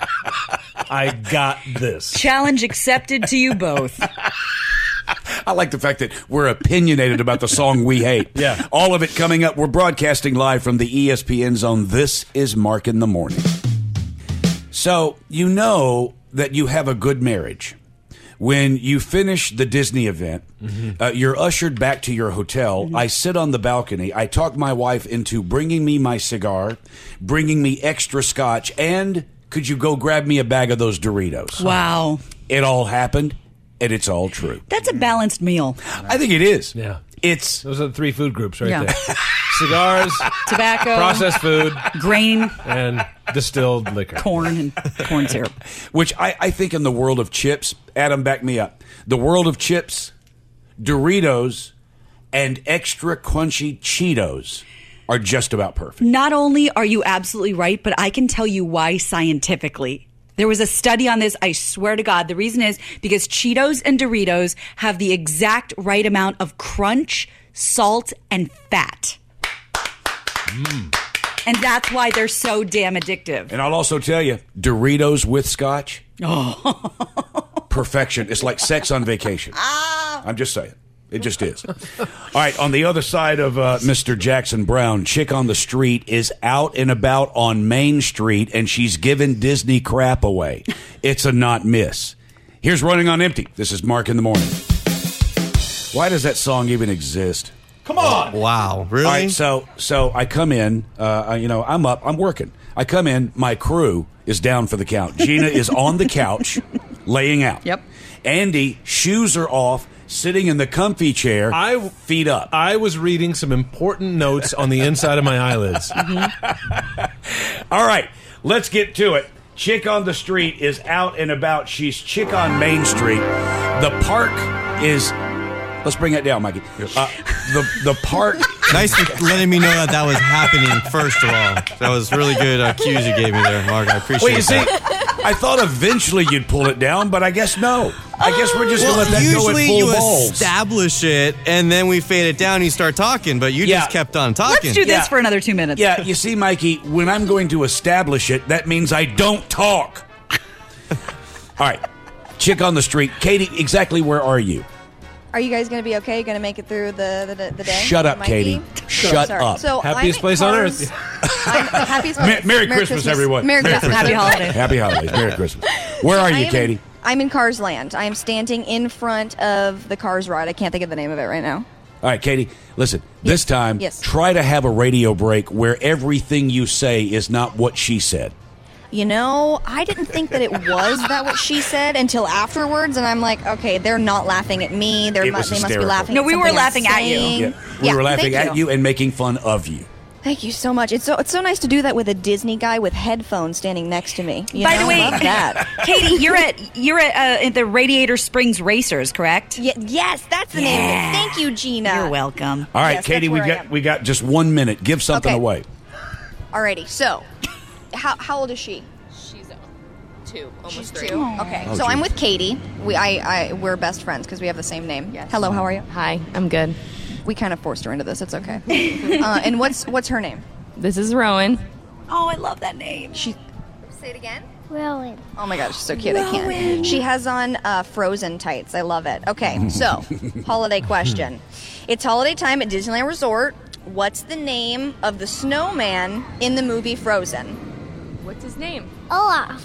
I got this.
Challenge accepted to you both.
I like the fact that we're opinionated about the song we hate.
Yeah.
All of it coming up. We're broadcasting live from the E S P N Zone. This is Mark in the Morning. So, you know that you have a good marriage when you finish the Disney event.
Mm-hmm.
Uh, you're ushered back to your hotel. I sit on the balcony. I talk my wife into bringing me my cigar, bringing me extra scotch, and could you go grab me a bag of those Doritos?
Wow.
It all happened, and it's all true.
That's a balanced meal.
I think it is.
Yeah.
It's
Those are the three food groups right
Yeah.
there. Cigars,
Tobacco,
processed food,
grain,
and distilled liquor.
corn, and corn syrup.
which I, I think in the world of chips, Adam, back me up. The world of chips, Doritos, and extra crunchy Cheetos are just about perfect.
Not only are you absolutely right, but I can tell you why scientifically. There was a study on this. I swear to God. The reason is because Cheetos and Doritos have the exact right amount of crunch, salt, and fat. And that's why they're so damn addictive.
And I'll also tell you, Doritos with scotch,
Oh.
perfection. It's like sex on vacation. I'm just saying. It just is. All right, on the other side of uh, Mister Jackson Brown, chick on the street is out and about on Main Street, and she's giving Disney crap away. It's a not miss. Here's Running on Empty. This is Mark in the Morning. Why does that song even exist?
Come on!
Wow, really?
All right, so so I come in, uh, you know, I'm up, I'm working. I come in, my crew is down for the count. Gina is on the couch, laying out.
Yep.
Andy, shoes are off, sitting in the comfy chair,
I,
feet up.
I was reading some important notes on the inside of my eyelids.
Mm-hmm. All right, let's get to it. Chick on the street is out and about. She's chick on Main Street. The park is... Let's bring it down, Mikey. Uh, the the park...
Nice for letting me know that that was happening, first of all. That was really good uh, cues you gave me there, Mark. I appreciate
Well, you see,
that.
I thought eventually you'd pull it down, but I guess no. I guess we're just
Well,
going to let that go at
usually
full
you
balls.
establish it, and then we fade it down and you start talking, but you
Yeah.
just kept on talking.
Let's do this
Yeah.
for another two minutes.
Yeah, you see, Mikey, when I'm going to establish it, that means I don't talk. All right, chick on the street. Katie, exactly where are you?
Are you guys going to be okay? Going to make it through the the, the day?
Shut up,
Might
Katie.
be?
Shut
Sorry.
up.
So
Happiest
I'm
place
at
on
Cars-
earth.
I'm, happiest
Ma-
place.
Merry, Christmas, everyone.
Merry, Christmas.
Happy holidays.
Happy holidays. Merry Christmas. Where are
I
you,
am
Katie?
In, I'm in Cars Land. I am standing in front of the Cars ride. I can't think of the name of it right now.
All right, Katie, listen. This time,
Yes.
try to have a radio break where everything you say is not what she said.
You know, I didn't think that it was that what she said until afterwards, and I'm like, okay, they're not laughing at me. They're
It
mu-
was
they must be
hysterical.
laughing.
No,
at
we were
something I'm
laughing at you.
saying.
Yeah, we
Yeah,
were laughing
thank
at you and making fun of you.
Thank you so much. It's so it's so nice to do that with a Disney guy with headphones standing next to me. You
By
know?
the way,
Love that.
Katie, you're at you're at, uh, at the Radiator Springs Racers, correct?
Ye- yes, that's the name of it. Thank you, Gina.
You're welcome.
All right,
Yes,
Katie,
that's
we
where I
got
am.
we got just one minute. Give something
Okay.
away.
Alrighty, so how how old is she?
She's two, almost
She's
three.
two. Okay,
Oh,
so I'm
geez.
with Katie. We I, I we're best friends because we have the same name.
Yes.
Hello, how are you?
Hi, I'm good.
We kind of forced her into this. It's okay. uh, and what's what's her name?
This is Rowan.
Oh, I love that name.
She. Say it again.
Rowan.
Oh my gosh, she's so cute. I can't. She has on uh, Frozen tights. I love it. Okay, so holiday question. It's holiday time at Disneyland Resort. What's the name of the snowman in the movie Frozen?
What's his name?
Olaf.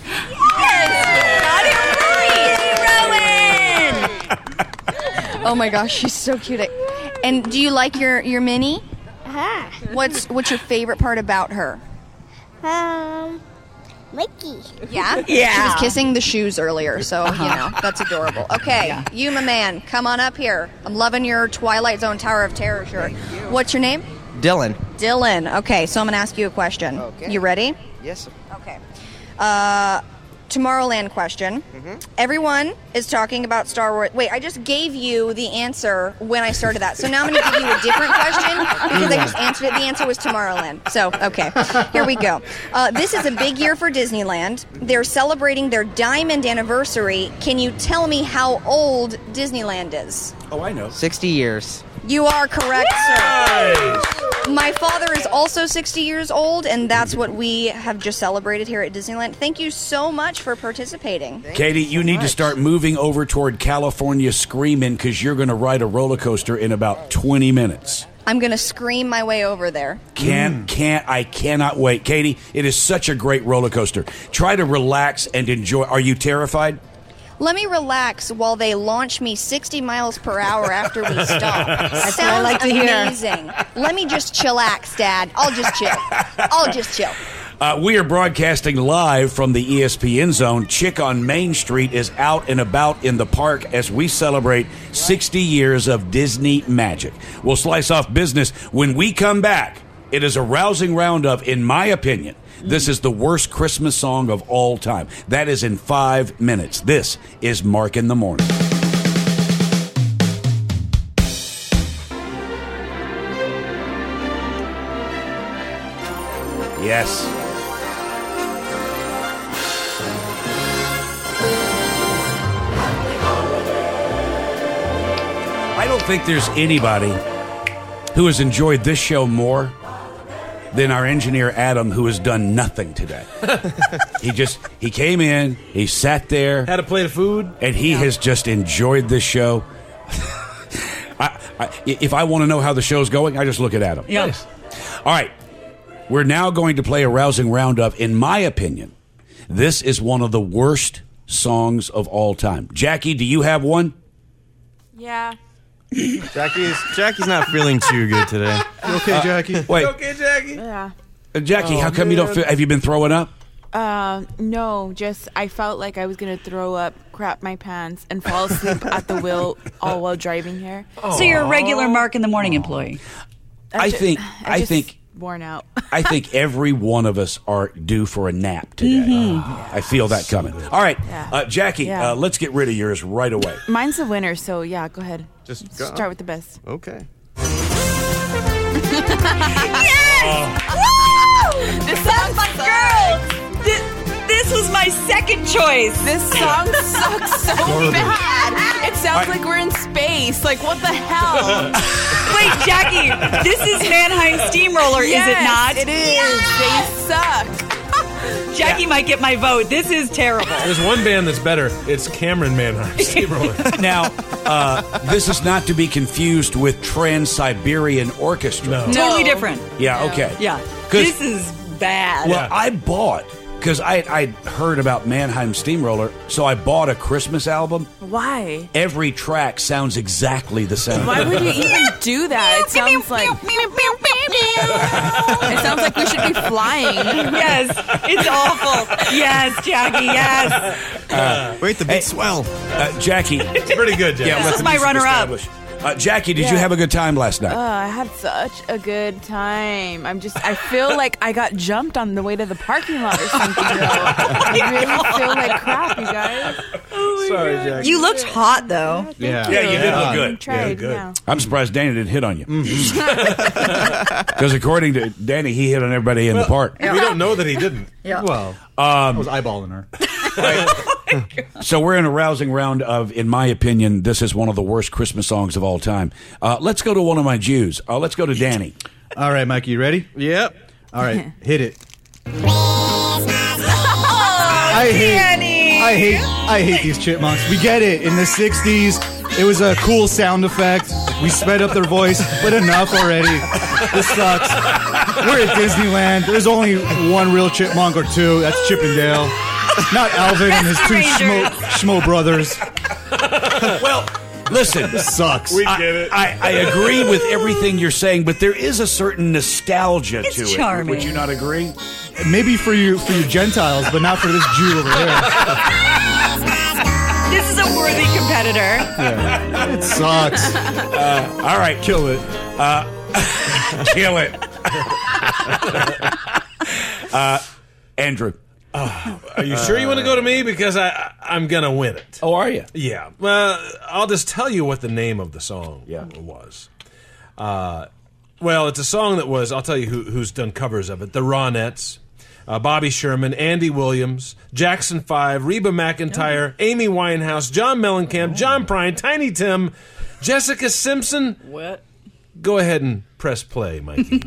Got it right, Rowan. Oh my gosh, she's so cute. And do you like your your Minnie?
Ah.
What's what's your favorite part about her?
Um, Mickey.
Yeah?
Yeah.
She was kissing the shoes earlier, so, you know, that's adorable. Okay, you, my man, come on up here. I'm loving your Twilight Zone Tower of Terror shirt. What's your name?
Dylan.
Dylan. Okay, so I'm going to ask you a question.
Okay.
You ready?
Yes.
Okay. Uh, Tomorrowland question.
Mm-hmm.
Everyone is talking about Star Wars. Wait, I just gave you the answer when I started that. So now I'm going to give you a different question because I just answered it. The answer was Tomorrowland. So, okay, here we go. Uh, this is a big year for Disneyland. They're celebrating their diamond anniversary. Can you tell me how old Disneyland is?
Oh, I know.
sixty years.
You are correct, sir. My father is also sixty years old, and that's what we have just celebrated here at Disneyland. Thank you so much for participating.
Katie, you need to start moving over toward California Screamin' because you're going to ride a roller coaster in about twenty minutes.
I'm going to scream my way over there.
Can't, can't, I cannot wait. Katie, it is such a great roller coaster. Try to relax and enjoy. Are you terrified?
Let me relax while they launch me sixty miles per hour after we stop.
That's
Sounds
what I like to hear.
amazing. Let me just chillax, Dad. I'll just chill. I'll just chill.
Uh, we are broadcasting live from the E S P N Zone. Chick on Main Street is out and about in the park as we celebrate sixty years of Disney magic. We'll slice off business when we come back. It is a rousing roundup, in my opinion. This is the worst Christmas song of all time. That is in five minutes. This is Mark in the Morning. Yes. I don't think there's anybody who has enjoyed this show more than our engineer Adam, who has done nothing today. he just he came in, he sat there,
had a plate of food,
and he has just enjoyed this show. I, I, if I want to know how the show's going, I just look at Adam.
Yeah.
Nice. All right. We're now going to play a rousing roundup. In my opinion, this is one of the worst songs of all time. Jackie, do you have one?
Yeah.
Jackie's Jackie's not feeling too good today.
You okay, Jackie?
Uh, wait.
Okay, Jackie.
Yeah.
Uh, Jackie,
Oh,
how come you don't
man.
feel... Have you been throwing up?
Uh, no, just I felt like I was gonna throw up, crap my pants, and fall asleep at the wheel all while driving here.
So you're a regular Mark in the Morning employee.
I
ju-
think-
I'm
I
just
think-
worn out.
I think every one of us are due for a nap today.
Mhm.
I feel that coming. All right,
Yeah.
uh, Jackie,
Yeah.
uh, let's get rid of yours right away.
Mine's the winner, so yeah, go ahead.
Just
go. Start with the best.
Okay.
Yes! Woo! This is my girl. This, this was my second choice.
This song sucks so
Garbage.
bad. It sounds
I-
like we're in space. Like, what the hell?
Wait, Jackie, this is Mannheim Steamroller, is it
Yes,
not?
it is. They suck.
Jackie might get my vote. This is terrible.
There's one band that's better. It's Cameron Mannheim Steamroller.
Now, uh, this is not to be confused with Trans-Siberian Orchestra.
Totally different.
Yeah, okay.
Yeah.
'Cause-
This is bad.
Well, I bought, because I I heard about Mannheim Steamroller, so I bought a Christmas album.
Why?
Every track sounds exactly the same.
Why would you even do that? It sounds like it sounds like we should be flying.
Yes, it's awful. Yes, Jackie, yes.
Uh,
Wait, the big swell.
Uh, Jackie.
It's pretty good, Jackie.
Yeah,
This
let
is
the
my
music
runner-up.
establish. Uh, Jackie, did you
Yeah.
have a good time last night?
Oh, I had such a good time. I'm just, I feel like I got jumped on the way to the parking lot or something. Though. I really feel like crap, you guys.
Sorry, Jackie.
You looked hot, though.
Yeah, yeah, you did look good.
I tried,
Yeah, good.
yeah.
I'm surprised Danny didn't hit on you.
Mm-hmm.
Because according to Danny, he hit on everybody in the park.
We don't know that he didn't.
Yeah.
Well,
Um,
I was eyeballing her.
So we're in a rousing round of, in my opinion, this is one of the worst Christmas songs of all time. Uh, let's go to one of my Jews. Uh, let's go to Danny.
All right, Mikey, you ready?
Yep.
All right, hit it.
Oh,
I hate,
Danny.
I hate, I hate these chipmunks. We get it. In the sixties, it was a cool sound effect. We sped up their voice, but enough already. This sucks. We're at Disneyland. There's only one real chipmunk or two. That's Chip and Dale. Not Alvin and his two schmo, schmo brothers.
Well, listen.
This sucks.
We
I,
get it.
I, I agree with everything you're saying, but there is a certain nostalgia
It's
to it.
charming.
Would you not agree?
Maybe for you, for you Gentiles, but not for this Jew over there.
This is a worthy competitor.
Yeah. It sucks.
Uh, all right.
Kill it.
Uh, kill it. uh, Andrew.
Are you sure you want to go to me? Because I, I'm going to win it.
Oh, are you?
Yeah. Well, I'll just tell you what the name of the song
Yeah.
was. Uh, well, it's a song that was, I'll tell you who, who's done covers of it. The Ronettes, uh, Bobby Sherman, Andy Williams, Jackson five, Reba McEntire, Amy Winehouse, John Mellencamp, John Prine, Tiny Tim, Jessica Simpson.
What?
Go ahead and press play, Mikey.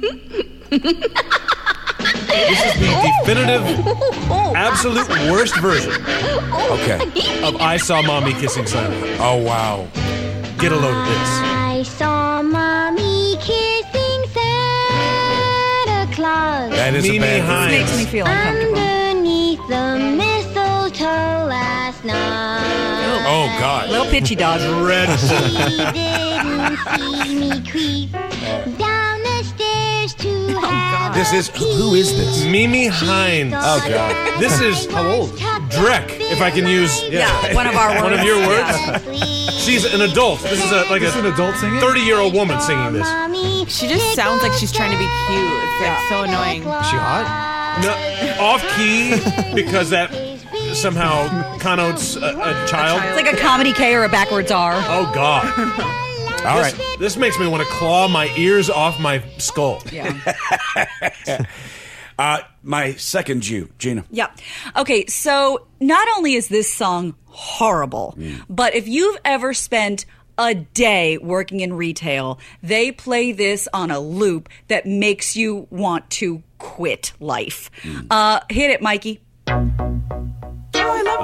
This is the definitive, absolute worst version
Okay.
of I Saw Mommy Kissing Santa.
Oh, wow.
Get a load of this.
I saw Mommy kissing Santa Claus
That is
Mimi
a bad
Hines.
version.
Makes me feel uncomfortable.
underneath the mistletoe last night.
Oh, God.
Little pitchy dog.
Dreadful.
She didn't see me creep down the stairs to have
This is, who is this?
Mimi Hines.
Oh, God.
This is
How old?
Drek, if I can use
Yeah, one of our
one of
words.
your
Yeah.
words. She's an adult. This is a, like
Is this an
a
adult singing?
thirty-year-old woman singing this.
She just sounds like she's trying to be cute. It's like so annoying.
Is she hot?
No, off key because that somehow connotes a, a child.
It's like a comedy K or a backwards R.
Oh God!
All
this,
right.
this makes me want to claw my ears off my skull.
Yeah.
Uh, my second Jew, Gina.
Yeah. Okay, so not only is this song horrible, but if you've ever spent a day working in retail, they play this on a loop that makes you want to quit life. Uh, hit it, Mikey.
Oh, I love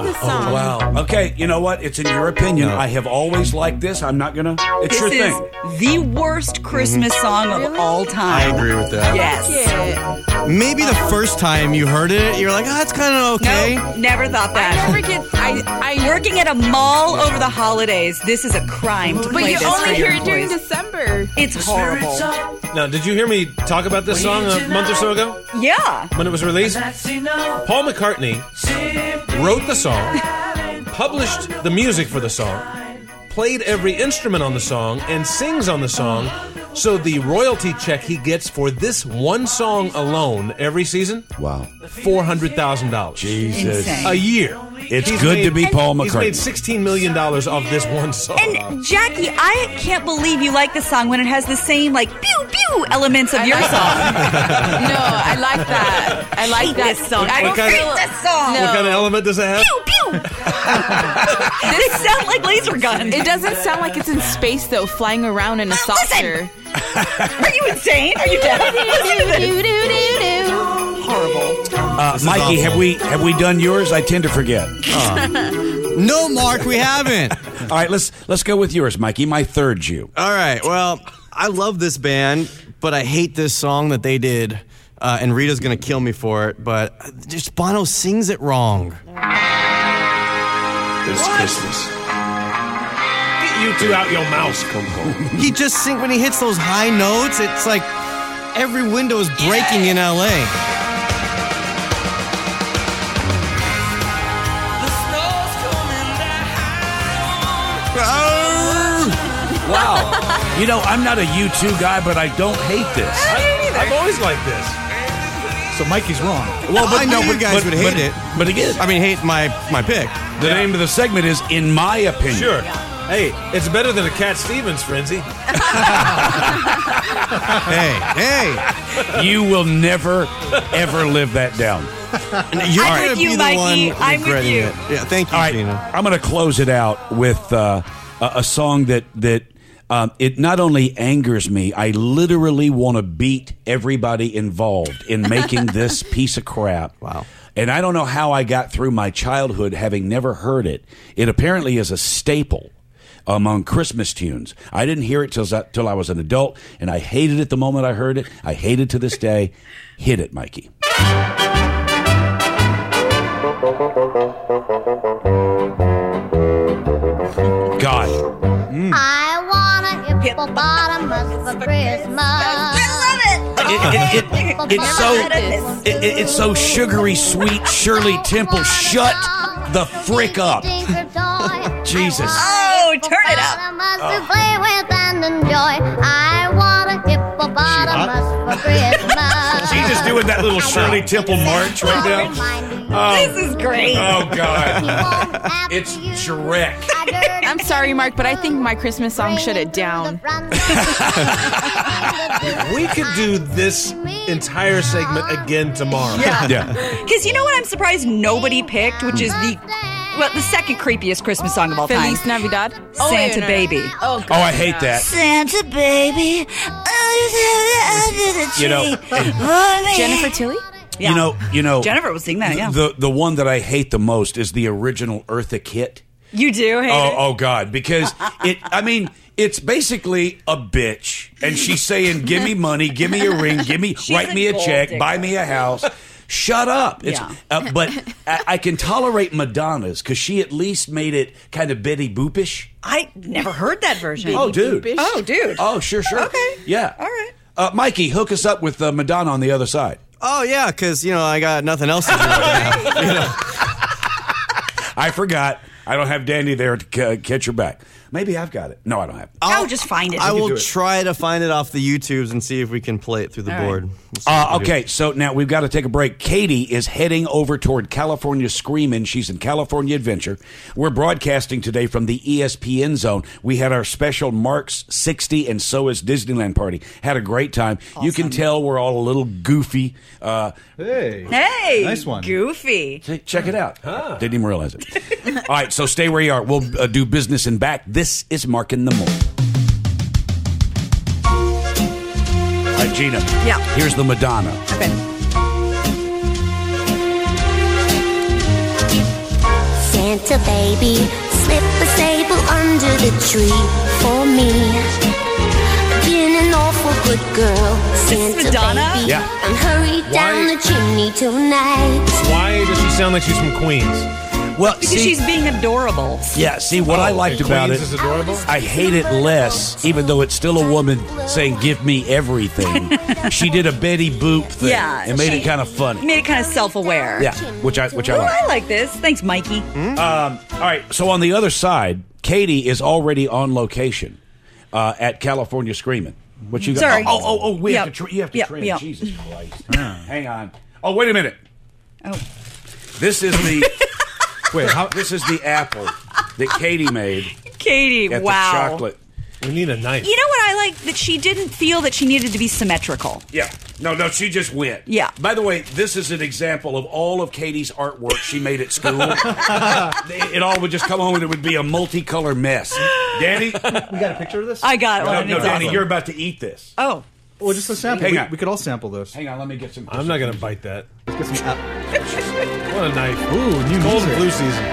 love this song.
Oh, wow. Okay, you know what? It's in your opinion. I have always liked this. I'm not going to. It's
This
your
is
thing.
the worst Christmas song of all time.
I agree with that.
Yes.
Maybe the first time you heard it, you're like, oh, it's kind of okay.
No, never thought that.
I never get. I. I
Working at a mall over the holidays, this is a crime to
but
play
you
this
only
for your
hear it during
employees.
December.
It's horrible.
Now, did you hear me talk about this song a month or so ago?
Yeah.
When it was released? Paul McCartney wrote the song, published the music for the song, played every instrument on the song, and sings on the song. So the royalty check he gets for this one song alone every season,
wow,
four hundred thousand dollars.
Jesus. Insane.
A year.
It's
He's
good
made-
to be Paul
He's
McCartney.
made sixteen million dollars off this one song.
And Jackie, I can't believe you like this song when it has the same like pew pew elements of
I
your
like
song.
No, I like that. I like
hate
that
this song.
I
I
don't
kind
hate
feel
this song.
No.
What kind of element does it have?
Pew pew. They sound like laser guns.
It doesn't sound like it's in space though, flying around in a saucer.
Are you insane? Are you deaf? Listen to this. Horrible.
Uh, Mikey, have we have we done yours? I tend to forget.
No, Mark, we haven't.
All right, let's let's go with yours, Mikey. My third Jew.
All right. Well, I love this band, but I hate this song that they did. Uh, and Rita's going to kill me for it, but just Bono sings it wrong.
This Christmas.
Get you two out your mouth.
Come home.
He just sings when he hits those high notes. It's like every window is breaking in L A.
Wow. You know, I'm not a U two guy, but I don't hate this.
I, I've always liked this.
So Mikey's wrong.
Well, but I knew you guys
but-
would hate
but-
it.
But again,
I mean, hate my my pick.
the name of the segment is "In My Opinion."
Sure. Hey, it's better than a Cat Stevens frenzy.
Hey, hey.
You will never, ever live that down.
You're
I'm
gonna
with you,
be the
Mikey.
one
I'm with
regretting
you.
it. Yeah, thank you,
All right,
Gina.
I'm going to close it out with uh, a, a song that that um, it not only angers me, I literally want to beat everybody involved in making this piece of crap.
Wow.
And I don't know how I got through my childhood having never heard it. It apparently is a staple among Christmas tunes. I didn't hear it till, till I was an adult, and I hated it the moment I heard it. I hate it to this day. Hit it, Mikey. God.
I want a hippopotamus for Christmas.
It, it, it, it's so it, it, it's so sugary sweet. Shirley Temple, shut the frick up. Jesus.
Oh, turn it up.
To play with and enjoy. I want a hippopotamus for Christmas.
She's just doing that little Shirley Temple march right now. Oh,
This is great.
oh God. It's Shrek.
I'm sorry, Mark, but I think my Christmas song shut it down.
We could do this entire segment again tomorrow.
Yeah.
Yeah.
Because you know what I'm surprised nobody picked, which is the well, the second creepiest Christmas song of all time.
Feliz Navidad.
Santa
no, no, no.
Baby.
Oh, God,
Oh, I hate that.
Santa Baby. Under the
You know,
tree.
Jennifer Tilly?
Yeah.
You know, you know.
Jennifer was singing that, yeah.
The the one that I hate the most is the original Eartha Kitt.
You do hate
Oh,
it?
oh God! Because it, I mean, it's basically a bitch, and she's saying, "Give me money, give me a ring, give me,
She's
write
a
me a
gold
check,
digger.
buy me a house." Shut up! It's,
Yeah.
uh, but I, I can tolerate Madonna's because she at least made it kind of Betty Boopish.
I never heard that version.
Oh, dude!
Oh, dude.
Oh, sure, sure.
Okay.
Yeah.
All right.
Uh, Mikey, hook us up with uh, Madonna on the other side.
Oh, yeah, because, you know, I got nothing else to do right now. You know.
I forgot. I don't have Danny there to c- catch her back. Maybe I've got it. No, I don't have it.
I'll just find it.
I
can
will
do it.
try to find it off the YouTubes and see if we can play it through the
All right.
board. We'll see
Uh,
what we do.
okay, so now we've got to take a break. Katie is heading over toward California Screamin'. She's in California Adventure. We're broadcasting today from the E S P N zone. We had our special Mark's sixty and So Is Disneyland party. Had a great time. You can tell we're all a little goofy. Uh,
Hey.
Hey.
Nice one.
Goofy.
check it out. Didn't even realize it. All right, so stay where you are. We'll uh, do business and back. This is Mark in the Morning. All right, Gina.
Yeah.
Here's the Madonna.
Santa Santa baby, slip a sable under the tree for me. Been an awful good girl, Santa
Madonna?
baby.
Yeah.
And hurry down
Why-
the chimney tonight.
Why does she sound like she's from Queens?
Well,
Because
see,
she's being adorable.
yeah. See, what I
Oh,
liked
Queens
about it,
is adorable?
I hate it less, even though it's still a woman saying "Give me everything." She did a Betty Boop thing.
Yeah,
and made
she-
it kind of funny.
Made it kind of self-aware.
Yeah, which I which I
Oh,
like.
I like this. Thanks, Mikey.
Um, all right, so on the other side, Katie is already on location uh, at California Screaming. What you got?
Sorry.
Oh, oh, oh, we
Yep.
have to. Tr- you have to
Yep,
trim.
yep.
Jesus Christ! Hang on. Oh, wait a minute.
Oh.
This is the. Wait, how, this is the apple that Katie made.
Katie,
at
wow.
The chocolate.
We need a knife.
You know what I like? That she didn't feel that she needed to be symmetrical.
Yeah. No, no, she just went.
Yeah.
By the way, this is an example of all of Katie's artwork she made at school. it, it all would just come home and it would be a multicolor mess. Danny?
We got a picture of this?
I got
No,
one.
no
It's
Danny,
awesome.
you're about to eat this.
Oh.
Well, just a sample.
Hang
we,
on.
we could all sample this.
Hang on, let me get some.
I'm not going to bite that.
Let's get some. App-
What a knife.
Ooh, new
It's cold and
music.
flu season.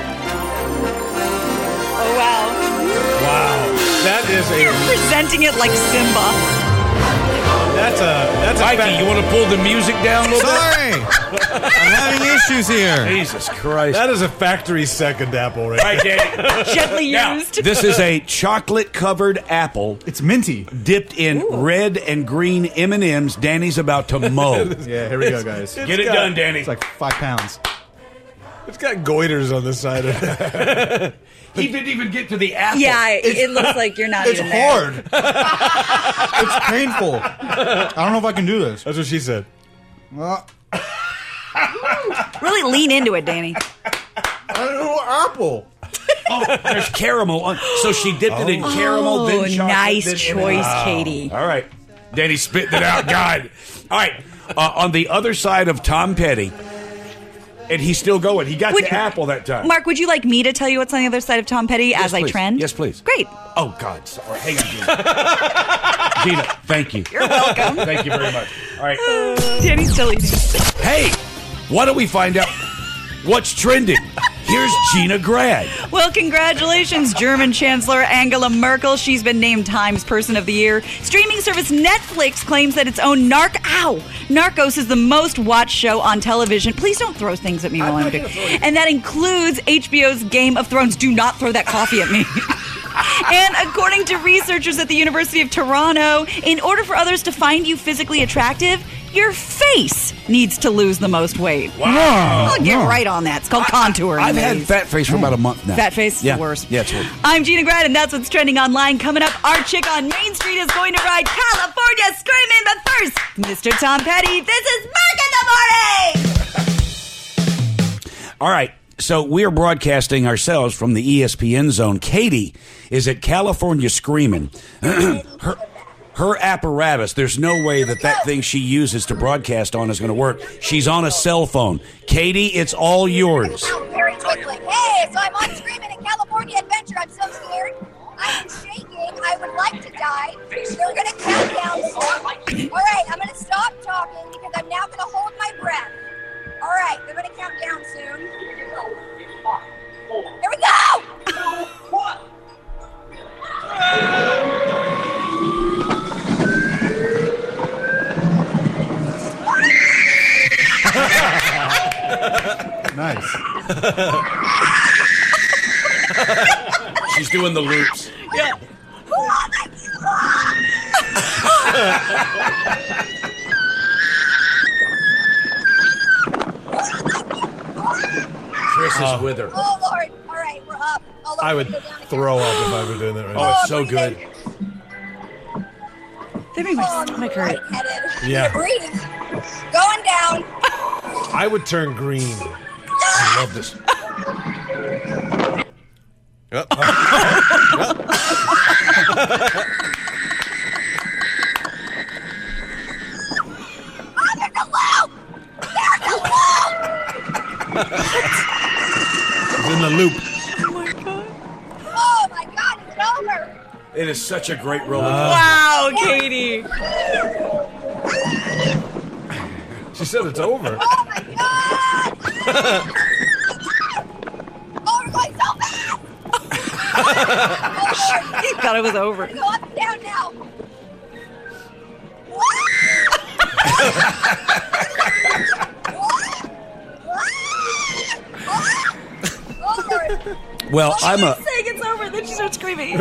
Oh, wow.
Wow. That is
You're
a...
presenting it like Simba.
That's a... That's a
Mikey,
fact-
you want to pull the music down a little
Sorry, I'm having issues here.
bit? Jesus Christ.
That is a factory second apple right
All right, Danny.
Gently
Now,
used.
this is a chocolate-covered apple
It's minty.
dipped in red and green M and M's. Danny's about to mow.
Yeah, here we go, guys.
It's
Get it
got-
done, Danny.
It's like five pounds.
It's got goiters on the side of it.
He didn't even get to the apple.
Yeah, it, it looks like you're not
It's
even there.
hard. It's painful. I don't know if I can do this.
That's what she said.
Uh,
Really lean into it, Danny.
I don't know apple.
Oh, there's caramel on. So she dipped it in caramel,
Oh,
then chocolate.
nice
then
choice,
Wow.
Katie.
All right. Danny spitting it out. God. All right. Uh, on the other side of Tom Petty, and he's still going. He got
Would-
the apple that time.
Mark, would you like me to tell you what's on the other side of Tom Petty
Yes,
as I
please.
trend?
Yes, please.
Great.
Oh, God. Sorry. Hang on, Gina. Gina, thank you.
You're welcome.
Thank you very much. All right.
Danny's still eating.
Hey, why don't we find out what's trending? Here's Gina Grad.
Well, congratulations, German Chancellor Angela Merkel. She's been named Times Person of the Year. Streaming service Netflix claims that its own Narc Ow! Narcos is the most watched show on television. Please don't throw things at me while I'm doing it. And that includes H B O's Game of Thrones. Do not throw that coffee at me. And according to researchers at the University of Toronto, in order for others to find you physically attractive, your face needs to lose the most weight.
Wow.
I'll get
Wow.
right on that. It's called contouring.
I've had
ladies.
fat face for about a month now.
Fat face is
yeah.
the worst.
Yeah, it's weird.
I'm Gina Grad, and that's what's trending online. Coming up, our chick on Main Street is going to ride California Screaming. But first, Mister Tom Petty, this is Mark in the Morning!
All right. So we're broadcasting ourselves from the E S P N zone. Katie is at California Screaming. her, her apparatus, there's no way that that thing she uses to broadcast on is going to work. She's on a cell phone. Katie, it's all yours.
Very quickly. Hey, so I'm on Screaming in California Adventure. I'm so scared. I am shaking. I would like to die. They're going to count down soon. All right, I'm going to stop talking because I'm now going to hold my breath. All right, they're going to count down soon. Here we go!
Nice.
She's doing the loops.
Yeah.
Chris is
Uh,
with her.
Oh, Lord. All right, we're up. Oh, Lord,
I would
we're gonna go down again.
throw up if I were doing that right
Oh,
now.
it's so good.
That made my
Oh, I'm
stomach hurt.
lightheaded.
Yeah.
Breathe. Going down.
I would turn green.
I love this.
Oh, there's a loop! There's a loop!
It's in the loop.
Oh, my God, it's over.
It is such a great roller
Uh,
coaster.
Wow, Katie.
She said it's over.
Oh, my God! Oh, we're going
He thought it was over.
Go up and down now.
Well, I'm a.
saying it's over, then she starts screaming.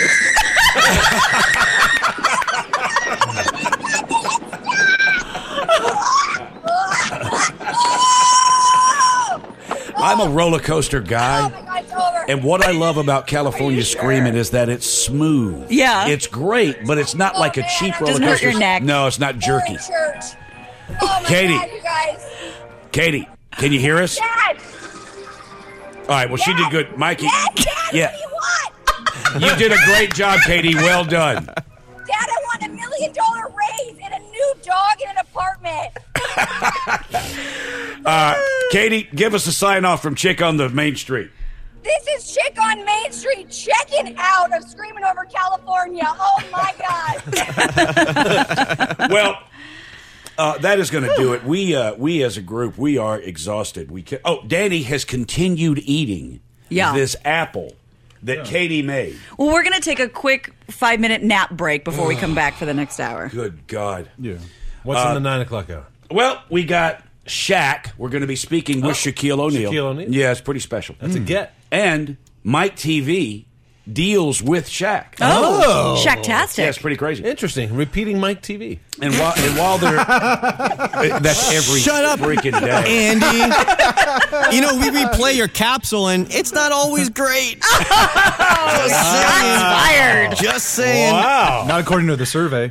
I'm a roller coaster guy.
Oh my God, it's over.
And what I love about California Screaming is that it's smooth.
Yeah.
It's great, but it's not like a cheap roller
Doesn't hurt
coaster.
your neck.
No, it's not jerky.
We're in church. Oh my
Katie.
God, you guys.
Katie, can you hear us?
Dad.
All right, well, she did good. Mikey.
Yes, Dad,
Yeah.
what do you want?
You did a great job, Katie. Well done.
Dad, I want a million dollar raise and a new dog in an apartment.
Uh, Katie, give us a sign off from Chick on the Main Street.
This is Chick on Main Street checking out of Screaming Over California. Oh my God.
Well, uh, that is going to do it. We, uh, we as a group, we are exhausted. We can- oh, Danny has continued eating
Yeah.
this apple that Katie made.
Well, we're going to take a quick five minute nap break before we come back for the next hour.
Good God.
Yeah. What's
Uh,
in the nine o'clock hour?
Well, we got Shaq. We're going to be speaking with Shaquille O'Neal.
Shaquille O'Neal.
Yeah, it's pretty special.
That's a get.
And Mike T V deals with Shaq.
Oh, Shaq-tastic.
Yeah, it's pretty crazy.
Interesting. Repeating Mike T V.
And while, and while they're... that's every
Shut up,
freaking day.
Andy. You know, we replay your capsule, and it's not always great.
Oh, shots fired.
Just saying.
Wow.
Not according to the survey.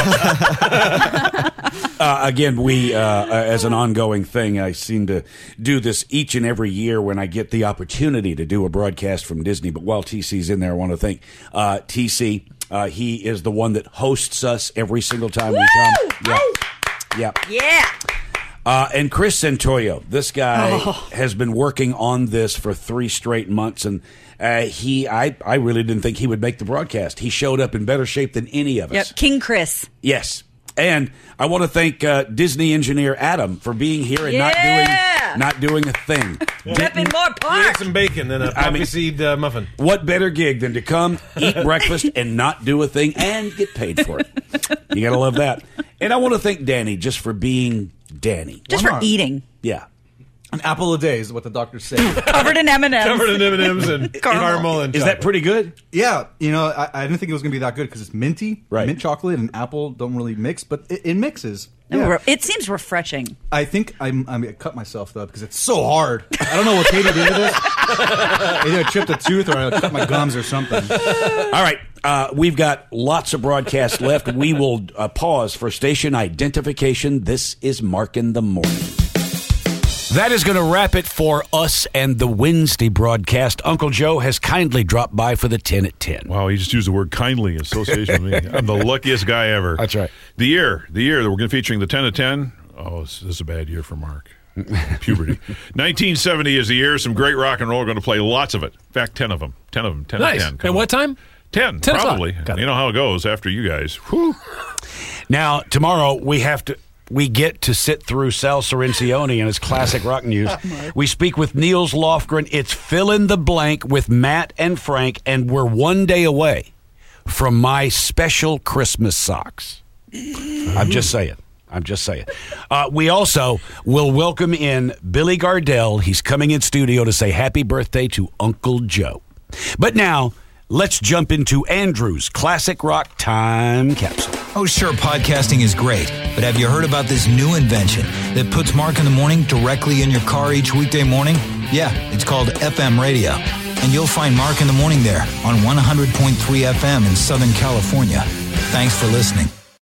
Uh, again, we, uh, uh, as an ongoing thing, I seem to do this each and every year when I get the opportunity to do a broadcast from Disney. But while T C's in there, I want to thank uh, T C. Uh, he is the one that hosts us every single time we come. Yeah. Yeah.
Yeah.
Uh, and Chris Santoyo, this guy
Oh.
has been working on this for three straight months, and uh, he, I, I really didn't think he would make the broadcast. He showed up in better shape than any of us.
Yep, King Chris.
Yes. And I want to thank uh, Disney engineer Adam for being here and
Yeah.
not doing not doing a thing.
Peppin Moore
We
Park.
ate some bacon and a
I
poppy
mean-
seed uh, muffin.
What better gig than to come, eat breakfast, and not do a thing and get paid for it? You got to love that. And I want to thank Danny just for being Danny.
Just
Why
for
not?
eating.
Yeah.
An apple a day is what the doctors say.
Covered in M and M's.
Covered in M and M's and caramel and
Is that pretty good?
Yeah, you know, I, I didn't think it was going to be that good because it's minty.
Right.
Mint chocolate and apple don't really mix, but it, it mixes.
Ooh,
Yeah.
It seems refreshing.
I think I'm, I'm going to cut myself, though, because it's so hard. I don't know what Katie did to this. Either I chipped a tooth or I cut my gums or something.
All right. Uh, we've got lots of broadcasts left. We will uh, pause for station identification. This is Mark in the Morning. That is going to wrap it for us and the Wednesday broadcast. Uncle Joe has kindly dropped by for the ten at ten.
Wow, he just used the word kindly in association with me. I'm the luckiest guy ever.
That's right.
The year, the year that we're going to be featuring the ten at ten. Oh, this, this is a bad year for Mark. Puberty. nineteen seventy is the year. Some great rock and roll. We're going to play lots of it. In fact, ten of them. ten of them. ten
Nice.
at ten. Come
At
on.
what time?
ten,
ten o'clock.
probably.
Got it.
You know how it goes after you guys. Whew.
Now, tomorrow we have to. We get to sit through Sal Sorencioni and his classic rock news. We speak with Niels Lofgren. It's fill in the blank with Matt and Frank, and we're one day away from my special Christmas socks. I'm just saying. I'm just saying. Uh, we also will welcome in Billy Gardell. He's coming in studio to say happy birthday to Uncle Joe. But now, let's jump into Andrew's classic rock time capsule.
Oh, sure, podcasting is great, but have you heard about this new invention that puts Mark in the Morning directly in your car each weekday morning? Yeah, it's called F M radio, and you'll find Mark in the Morning there on one hundred point three F M in Southern California. Thanks for listening.